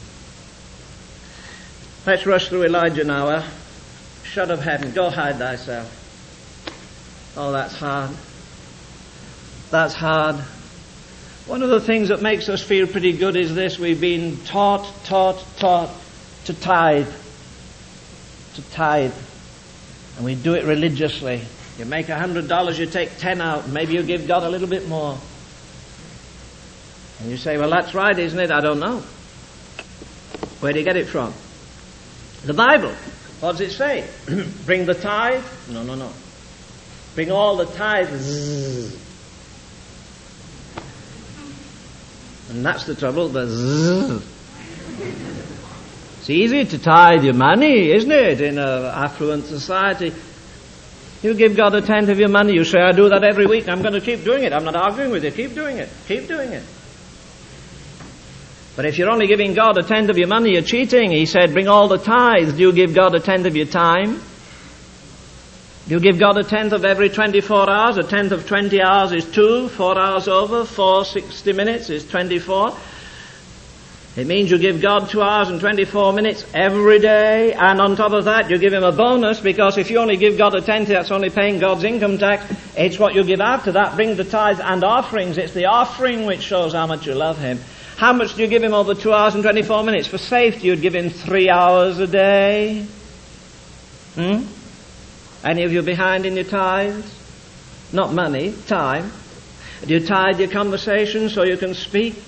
Let's rush through Elijah now. Eh? Shut up heaven, go hide thyself. Oh, that's hard. That's hard. One of the things that makes us feel pretty good is this: we've been taught, taught, taught to tithe. To tithe. And we do it religiously. You make a hundred dollars, you take ten out, maybe you give God a little bit more. And you say, well, that's right, isn't it? I don't know. Where do you get it from? The Bible. What does it say? Bring the tithe? No, no, no. Bring all the tithes. And that's the trouble, the zzz. It's easy to tithe your money, isn't it, in an affluent society? You give God a tenth of your money, you say, I do that every week, I'm going to keep doing it. I'm not arguing with you. Keep doing it. Keep doing it. But if you're only giving God a tenth of your money, you're cheating. He said, bring all the tithes. Do you give God a tenth of your time? Do you give God a tenth of every twenty-four hours? A tenth of twenty hours is two. Four hours over. Four, sixty minutes is twenty-four. It means you give God two hours and twenty-four minutes every day, and on top of that you give him a bonus, because if you only give God a tenth, that's only paying God's income tax. It's what you give after that. Bring the tithes and offerings. It's the offering which shows how much you love him. How much do you give him over two hours and twenty-four minutes? For safety, you'd give him three hours a day. Hmm? Any of you behind in your tithes? Not money, time. Do you tithe your conversation so you can speak?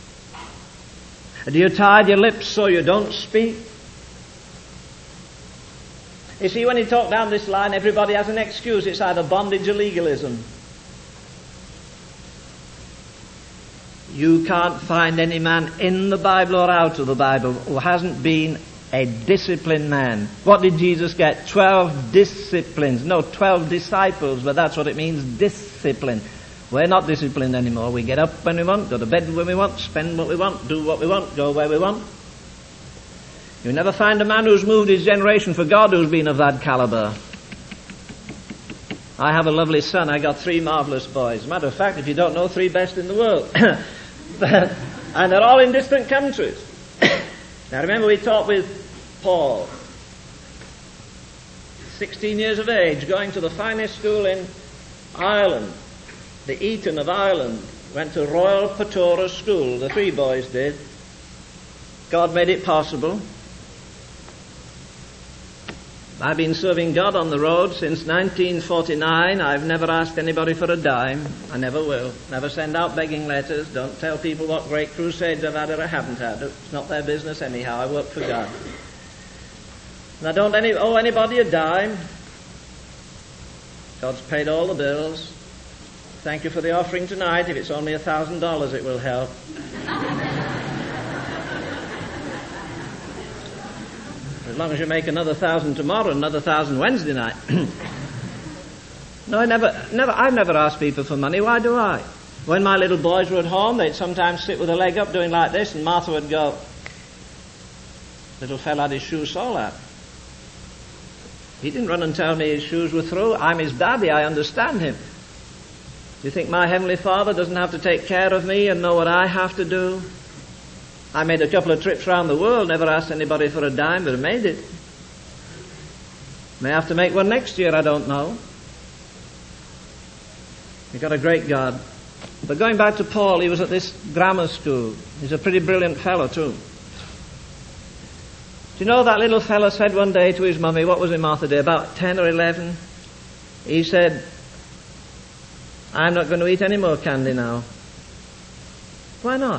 Do you tithe your lips so you don't speak? You see, when you talk down this line, everybody has an excuse. It's either bondage or legalism. You can't find any man in the Bible or out of the Bible who hasn't been a disciplined man. What did Jesus get? Twelve disciplines. No, twelve disciples, but that's what it means, discipline. We're not disciplined anymore. We get up when we want, go to bed when we want, spend what we want, do what we want, go where we want. You never find a man who's moved his generation for God who's been of that caliber. I have a lovely son. I got three marvelous boys. As a matter of fact, if you don't know, three best in the world. And they're all in distant countries. Now remember, we talked with Paul, sixteen years of age, going to the finest school in Ireland, the Eton of Ireland. Went to Royal Portora School, the three boys did. God made it possible. I've been serving God on the road since nineteen forty-nine. I've never asked anybody for a dime. I never will. Never send out begging letters. Don't tell people what great crusades I've had or I haven't had. It's not their business anyhow. I work for God. And I don't any, owe anybody a dime. God's paid all the bills. Thank you for the offering tonight. If it's only a thousand dollars, it will help. As long as you make another thousand tomorrow, another thousand Wednesday night. No, I never, never, I've never asked people for money. Why do I? When my little boys were at home, they'd sometimes sit with a leg up doing like this, and Martha would go, little fella had his shoes sole out. He didn't run and tell me his shoes were through. I'm his daddy. I understand him. Do you think my Heavenly Father doesn't have to take care of me and know what I have to do? I made a couple of trips around the world, never asked anybody for a dime, but I made it. May have to make one next year, I don't know. We've got a great God. But going back to Paul, he was at this grammar school. He's a pretty brilliant fellow too. Do you know that little fellow said one day to his mummy, what was it, Martha Day, about ten or eleven? He said, I'm not going to eat any more candy now. Why not?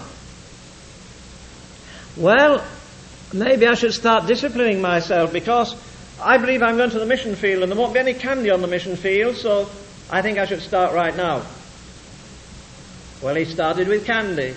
Well, maybe I should start disciplining myself, because I believe I'm going to the mission field and there won't be any candy on the mission field, so I think I should start right now. Well, he started with candy.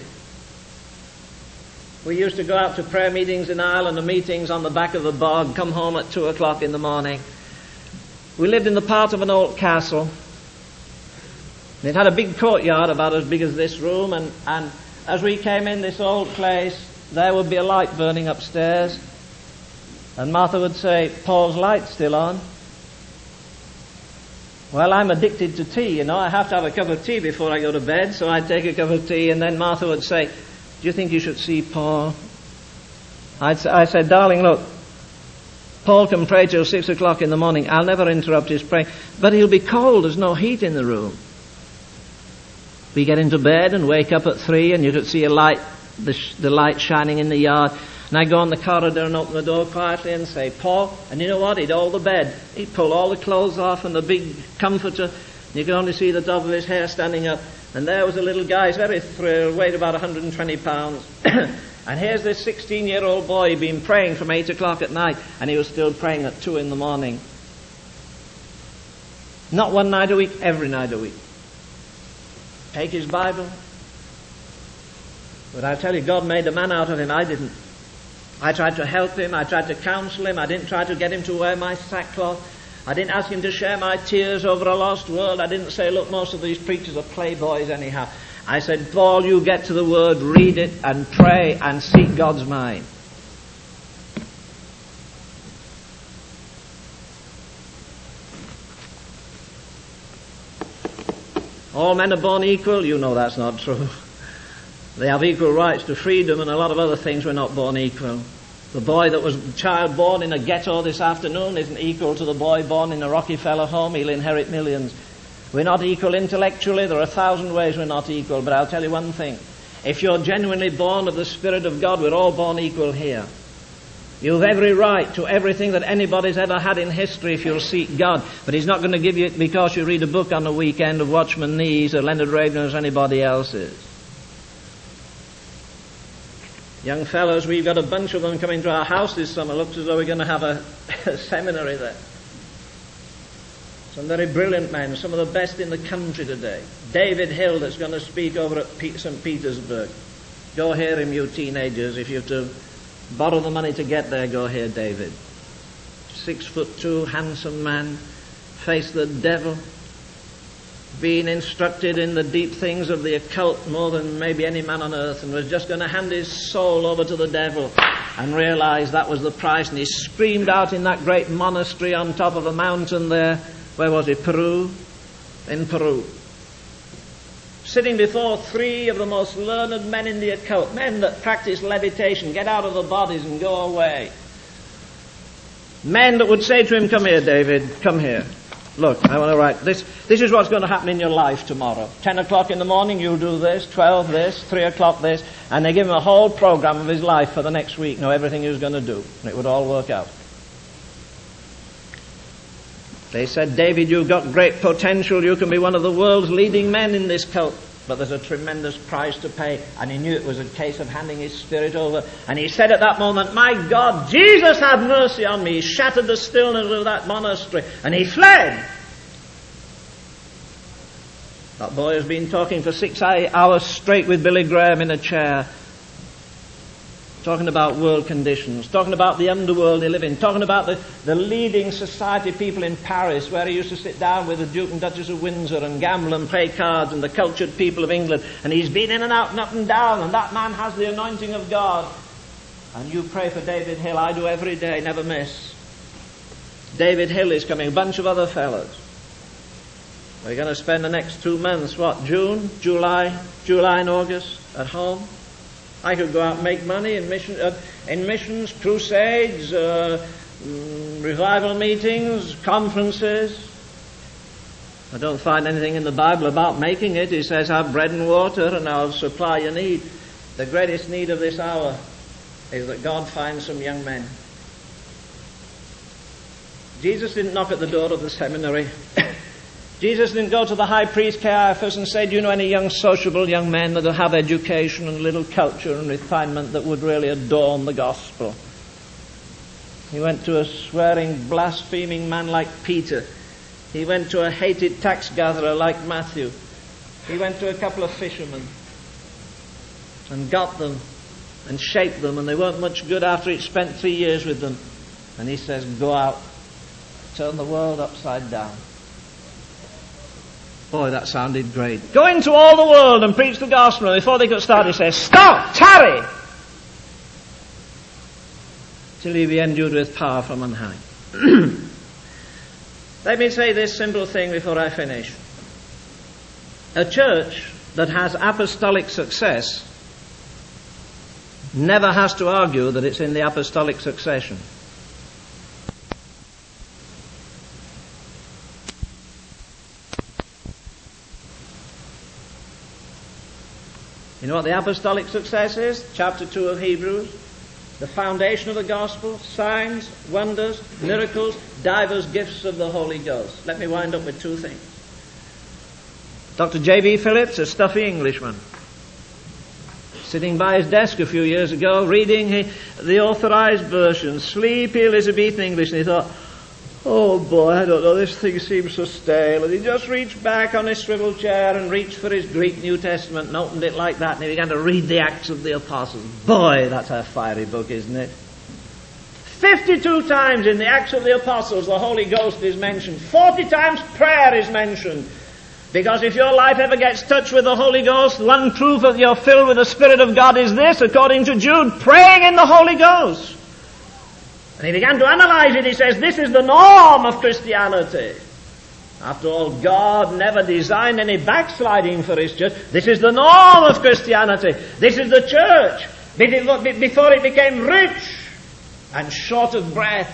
We used to go out to prayer meetings in Ireland and meetings on the back of the bog, come home at two o'clock in the morning. We lived in the part of an old castle. It had a big courtyard about as big as this room, and, and as we came in this old place, there would be a light burning upstairs. And Martha would say, Paul's light's still on. Well, I'm addicted to tea, you know. I have to have a cup of tea before I go to bed, so I'd take a cup of tea, and then Martha would say, do you think you should see Paul? I'd, I said, darling, look, Paul can pray till six o'clock in the morning. I'll never interrupt his praying. But he'll be cold. There's no heat in the room. We get into bed and wake up at three, and you could see a light, the, sh- the light shining in the yard. And I'd go on the corridor and open the door quietly and say, Paul, and you know what? He'd hold the bed. He'd pull all the clothes off and the big comforter. You could only see the top of his hair standing up. And there was a little guy, he's very thrilled, weighed about one hundred twenty pounds. And here's this sixteen-year-old boy, he'd been praying from eight o'clock at night, and he was still praying at two in the morning. Not one night a week, every night a week. Take his Bible. But I tell you, God made a man out of him. I didn't. I tried to help him. I tried to counsel him. I didn't try to get him to wear my sackcloth. I didn't ask him to share my tears over a lost world. I didn't say, look, most of these preachers are playboys anyhow. I said, Paul, you get to the Word, read it, and pray, and seek God's mind. All men are born equal. You know that's not true. They have equal rights to freedom and a lot of other things. We're not born equal. The boy that was a child born in a ghetto this afternoon isn't equal to the boy born in a Rockefeller home. He'll inherit millions. We're not equal intellectually. There are a thousand ways we're not equal. But I'll tell you one thing. If you're genuinely born of the Spirit of God, we're all born equal here. You've every right to everything that anybody's ever had in history if you'll seek God. But He's not going to give you it because you read a book on the weekend of Watchman Nee's or Leonard Reagan or anybody else's. Young fellows, we've got a bunch of them coming to our house this summer. Looks as though we're going to have a, a seminary there. Some very brilliant men, some of the best in the country today. David Hill, that's going to speak over at Saint Petersburg. Go hear him, you teenagers. If you have to borrow the money to get there, go hear David. Six foot two, handsome man, faced the devil, being instructed in the deep things of the occult more than maybe any man on earth, and was just going to hand his soul over to the devil and realize that was the price. And he screamed out in that great monastery on top of a mountain there. Where was it? Peru? In Peru. Sitting before three of the most learned men in the occult, men that practice levitation, get out of the bodies and go away. Men that would say to him, come here, David, come here. Look, I want to write this. This is what's going to happen in your life tomorrow. Ten o'clock in the morning, you'll do this. Twelve, this. Three o'clock, this. And they give him a whole program of his life for the next week. Know everything he was going to do. And it would all work out. They said, David, you've got great potential. You can be one of the world's leading men in this cult. But there's a tremendous price to pay. And he knew it was a case of handing his spirit over. And he said at that moment, my God, Jesus, have mercy on me. He shattered the stillness of that monastery. And he fled. That boy has been talking for six hours straight with Billy Graham in a chair. Talking about world conditions. Talking about the underworld they live in. Talking about the, the leading society people in Paris, where he used to sit down with the Duke and Duchess of Windsor and gamble and play cards, and the cultured people of England. And he's been in and out and up and down, and that man has the anointing of God. And you pray for David Hill. I do every day, never miss. David Hill is coming. A bunch of other fellows. We're going to spend the next two months, what, June, July, July and August at home. I could go out and make money in, mission, uh, in missions, crusades, uh, mm, revival meetings, conferences. I don't find anything in the Bible about making it. It says, have bread and water and I'll supply your need. The greatest need of this hour is that God finds some young men. Jesus didn't knock at the door of the seminary. Jesus didn't go to the high priest Caiaphas and say, do you know any young sociable young men that will have education and little culture and refinement that would really adorn the gospel? He went to a swearing, blaspheming man like Peter. He went to a hated tax gatherer like Matthew. He went to a couple of fishermen and got them and shaped them, and they weren't much good after he'd spent three years with them. And he says, go out, turn the world upside down. Boy, that sounded great. Go into all the world and preach the gospel. And before they could start, he says, stop, tarry, till you be endued with power from on high. Let me say this simple thing before I finish. A church that has apostolic success never has to argue that it's in the apostolic succession. You know what the apostolic success is? Chapter two of Hebrews. The foundation of the gospel, signs, wonders, miracles, divers gifts of the Holy Ghost. Let me wind up with two things. Doctor J B Phillips, a stuffy Englishman, sitting by his desk a few years ago, reading the authorized version, sleepy Elizabethan English, and he thought, oh boy, I don't know, this thing seems so stale. And he just reached back on his swivel chair and reached for his Greek New Testament and opened it like that, and he began to read the Acts of the Apostles. Boy, that's a fiery book, isn't it? Fifty-two times in the Acts of the Apostles the Holy Ghost is mentioned. Forty times prayer is mentioned. Because if your life ever gets touched with the Holy Ghost, one proof that you're filled with the Spirit of God is this, according to Jude, praying in the Holy Ghost. And he began to analyze it. He says, this is the norm of Christianity. After all, God never designed any backsliding for His church. This is the norm of Christianity. This is the church. Before it became rich and short of breath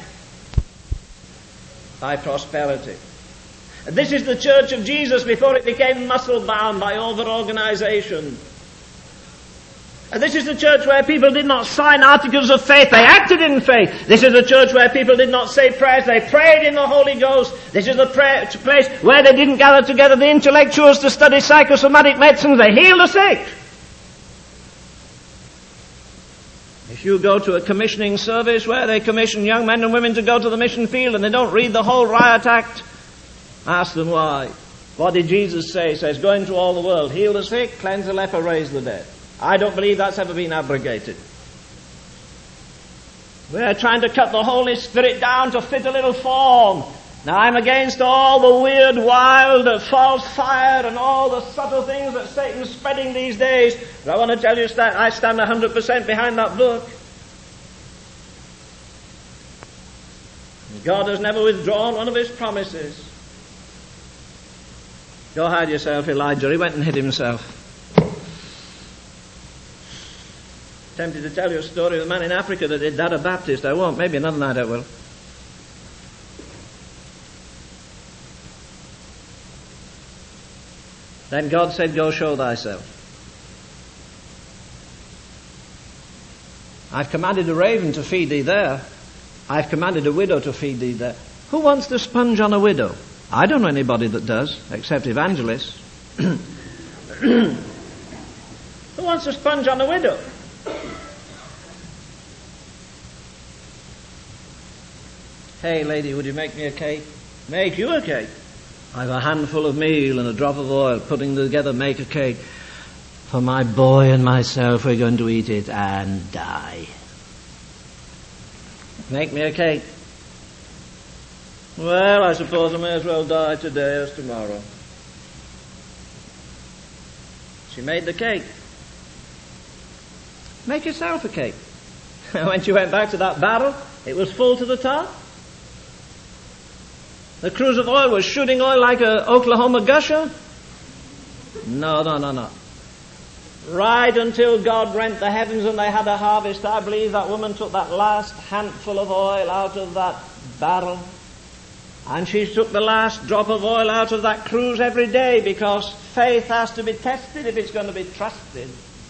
by prosperity. This is the church of Jesus before it became muscle-bound by over-organization. And this is the church where people did not sign articles of faith, they acted in faith. This is the church where people did not say prayers, they prayed in the Holy Ghost. This is the prayer, place where they didn't gather together the intellectuals to study psychosomatic medicines, they healed the sick. If you go to a commissioning service where they commission young men and women to go to the mission field and they don't read the whole riot act, ask them why. What did Jesus say? He says, go into all the world, heal the sick, cleanse the leper, raise the dead. I don't believe that's ever been abrogated. We're trying to cut the Holy Spirit down to fit a little form. Now I'm against all the weird, wild, false fire and all the subtle things that Satan's spreading these days. But I want to tell you that I stand one hundred percent behind that book. God has never withdrawn one of His promises. Go hide yourself, Elijah. He went and hid himself. Tempted to tell you a story of a man in Africa that did that, a Baptist. I won't. Maybe another night I will. Then God said, go show thyself. I've commanded a raven to feed thee there. I've commanded a widow to feed thee there. Who wants to sponge on a widow? I don't know anybody that does, except evangelists. Who wants to sponge on a widow? Hey, lady, would you make me a cake? Make you a cake. I've a handful of meal and a drop of oil. Putting them together, make a cake. For my boy and myself, we're going to eat it and die. Make me a cake. Well, I suppose I may as well die today as tomorrow. She made the cake. Make yourself a cake. When she went back to that barrel, it was full to the top. The cruse of oil was shooting oil like a Oklahoma gusher. No, no, no, no. Right until God rent the heavens and they had a harvest, I believe that woman took that last handful of oil out of that barrel. And she took the last drop of oil out of that cruse every day, because faith has to be tested if it's going to be trusted.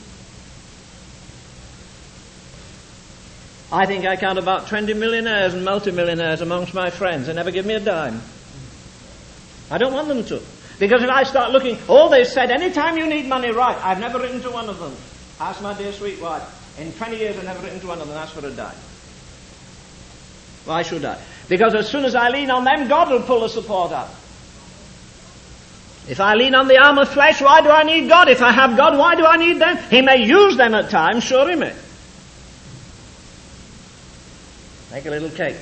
I think I count about twenty millionaires and multimillionaires amongst my friends. They never give me a dime. I don't want them to. Because if I start looking, all they've said, anytime you need money, right, I've never written to one of them. Ask my dear sweet wife. In twenty years I've never written to one of them and asked for a dime. Why should I? Because as soon as I lean on them, God will pull the support up. If I lean on the arm of flesh, why do I need God? If I have God, why do I need them? He may use them at times, sure He may. Make a little cake.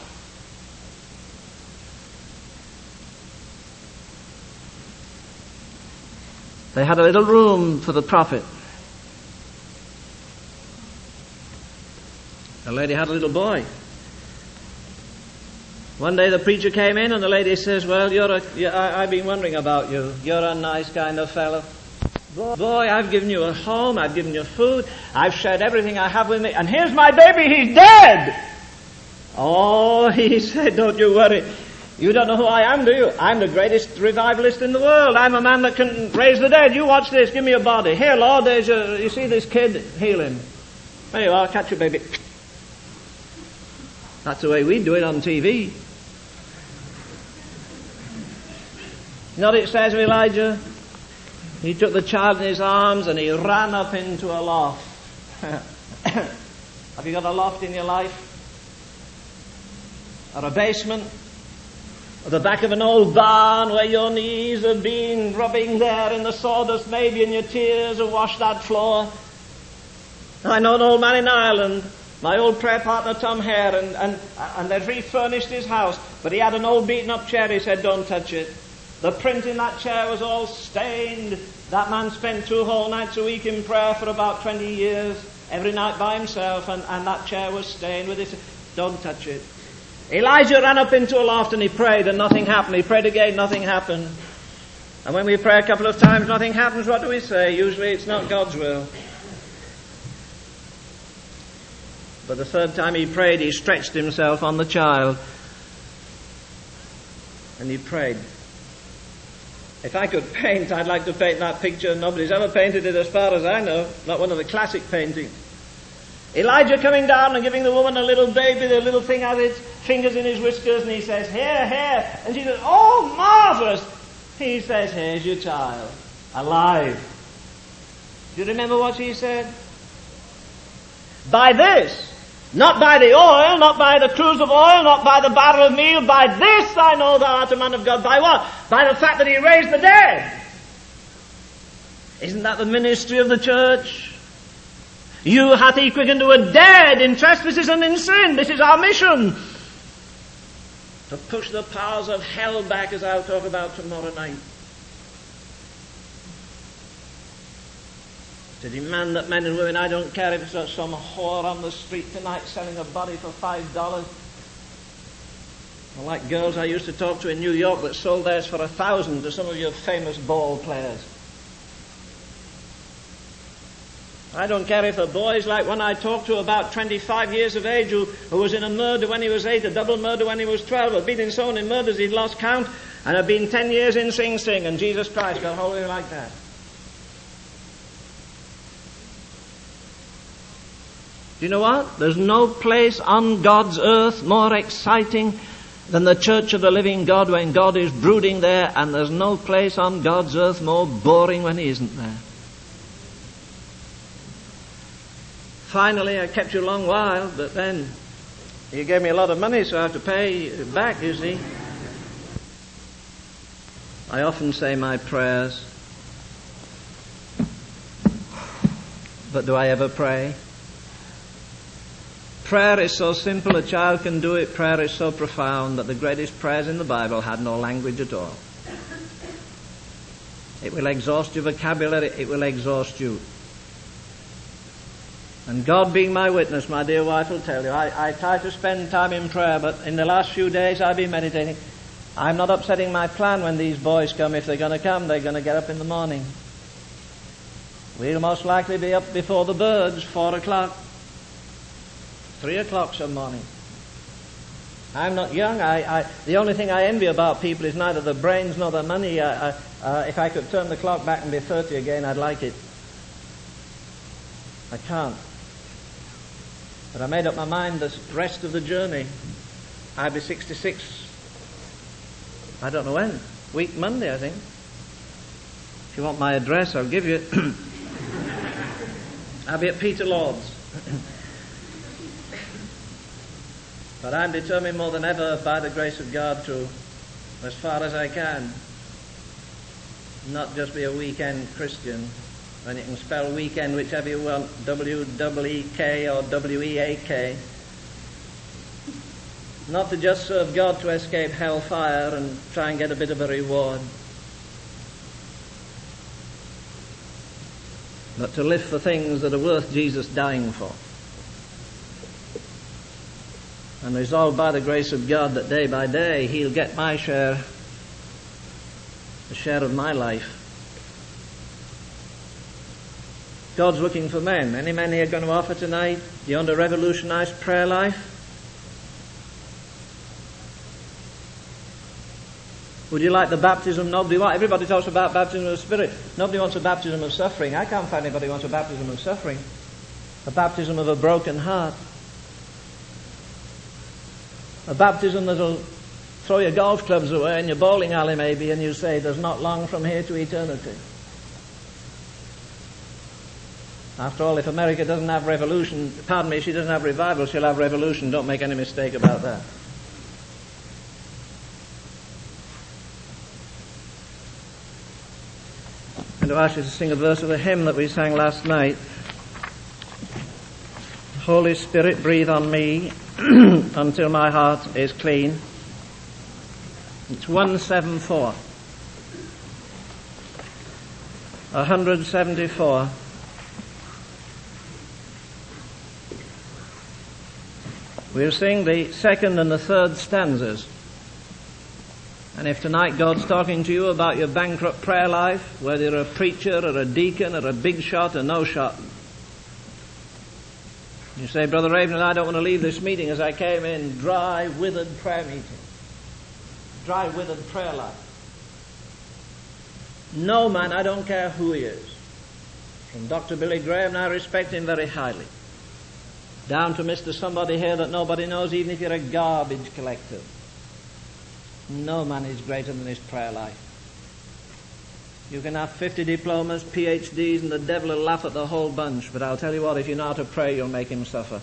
They had a little room for the prophet. The lady had a little boy. One day the preacher came in and the lady says, well, you're a, you, I, I've been wondering about you. You're a nice kind of fellow. Boy, I've given you a home, I've given you food, I've shared everything I have with me, and here's my baby, he's dead! Oh, he said, don't you worry. You don't know who I am, do you? I'm the greatest revivalist in the world. I'm a man that can raise the dead. You watch this, give me a body. Here, Lord, there's a, you see this kid, heal him. There you are, catch your baby. That's the way we do it on T V. You know what it says of Elijah? He took the child in his arms and he ran up into a loft. Have you got a loft in your life? Or a basement? Or the back of an old barn where your knees have been rubbing there in the sawdust maybe, and your tears have washed that floor? I know an old man in Ireland, my old prayer partner Tom Hare, and, and, and they'd refurnished his house, but he had an old beaten up chair. He said, don't touch it. The print in that chair was all stained. That man spent two whole nights a week in prayer for about twenty years, every night by himself, and, and that chair was stained with it. Don't touch it. Elijah ran up into a loft and he prayed and nothing happened. He prayed again, nothing happened. And when we pray a couple of times, nothing happens, what do we say? Usually it's not God's will. But the third time he prayed, he stretched himself on the child. And he prayed. If I could paint, I'd like to paint that picture. Nobody's ever painted it as far as I know. Not one of the classic paintings. Elijah coming down and giving the woman a little baby, the little thing has its fingers in his whiskers, and he says, here, here. And she says, oh, marvelous. He says, here's your child, alive. Do you remember what she said? By this, not by the oil, not by the cruse of oil, not by the barrel of meal, by this I know thou art a man of God. By what? By the fact that he raised the dead. Isn't that the ministry of the church? You hath he quickened who are dead in trespasses and in sin. This is our mission. To push the powers of hell back, as I'll talk about tomorrow night. To demand that men and women, I don't care if it's some whore on the street tonight selling a body for five dollars. Or like girls I used to talk to in New York that sold theirs for a thousand to some of your famous ball players. I don't care if a boy is like one I talked to about twenty-five years of age who, who was in a murder when he was eight, a double murder when he was twelve, had been in so many murders he'd lost count, and had been ten years in Sing Sing, and Jesus Christ got hold of him like that. Do you know what? There's no place on God's earth more exciting than the church of the living God when God is brooding there, and there's no place on God's earth more boring when He isn't there. Finally, I kept you a long while, but then you gave me a lot of money, so I have to pay back, you see. I often say my prayers, but do I ever pray? Prayer is so simple a child can do it. Prayer is so profound that the greatest prayers in the Bible had no language at all. It will exhaust your vocabulary, it will exhaust you. And God being my witness, my dear wife will tell you, I, I try to spend time in prayer, but in the last few days I've been meditating. I'm not upsetting my plan when these boys come. If they're going to come, they're going to get up in the morning. We'll most likely be up before the birds, four o'clock, three o'clock some morning. I'm not young. I, I, the only thing I envy about people is neither their brains nor their money. I, I, uh, if I could turn the clock back and be thirty again, I'd like it. I can't. But I made up my mind the rest of the journey. I'll be sixty-six. I don't know when. Week Monday, I think. If you want my address, I'll give you it. I'll be at Peter Lord's. But I'm determined more than ever, by the grace of God, to, as far as I can, not just be a weekend Christian. And you can spell weekend whichever you want, W E E K or W E A K. Not to just serve God to escape hellfire and try and get a bit of a reward, but to live for things that are worth Jesus dying for. And resolve by the grace of God that day by day He'll get my share, the share of my life. God's looking for men. Any men here going to offer tonight? Do you want to revolutionize prayer life? Would you like the baptism? Nobody wants. Everybody talks about baptism of the Spirit. Nobody wants a baptism of suffering. I can't find anybody who wants a baptism of suffering. A baptism of a broken heart. A baptism that'll throw your golf clubs away in your bowling alley maybe, and you say, there's not long from here to eternity. After all, if America doesn't have revolution, pardon me, she doesn't have revival, she'll have revolution. Don't make any mistake about that. I'm going to ask you to sing a verse of the hymn that we sang last night. Holy Spirit, breathe on me until my heart is clean. It's one seventy-four. one seventy-four. We'll sing the second and the third stanzas. And if tonight God's talking to you about your bankrupt prayer life, whether you're a preacher or a deacon or a big shot or no shot, you say, Brother Raven, I don't want to leave this meeting as I came in, dry, withered prayer meeting. Dry, withered prayer life. No man, I don't care who he is, from Doctor Billy Graham, and I respect him very highly, down to Mister Somebody here that nobody knows, even if you're a garbage collector. No man is greater than his prayer life. You can have fifty diplomas, P H Ds, and the devil will laugh at the whole bunch, but I'll tell you what, if you know how to pray, you'll make him suffer.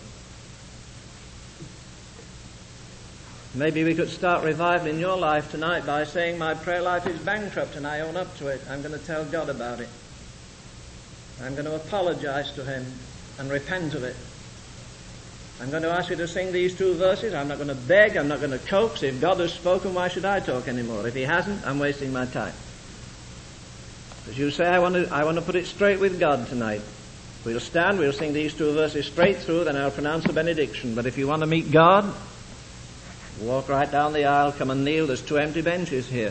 Maybe we could start revival in your life tonight by saying, my prayer life is bankrupt and I own up to it. I'm going to tell God about it. I'm going to apologize to him and repent of it. I'm going to ask you to sing these two verses. I'm not going to beg. I'm not going to coax. If God has spoken, why should I talk anymore? If he hasn't, I'm wasting my time. As you say, I want to, I want to put it straight with God tonight. We'll stand, we'll sing these two verses straight through, then I'll pronounce the benediction. But if you want to meet God, walk right down the aisle, come and kneel. There's two empty benches here.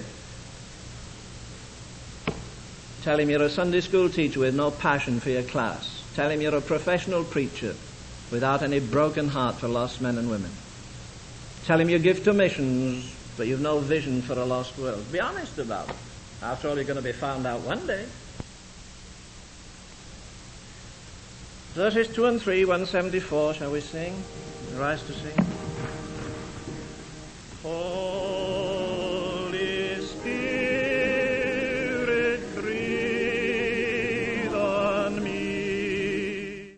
Tell him you're a Sunday school teacher with no passion for your class. Tell him you're a professional preacher without any broken heart for lost men and women. Tell him you give to missions, but you've no vision for a lost world. Be honest about it. After all, you're going to be found out one day. Verses two and three, one seventy-four, shall we sing? Rise to sing.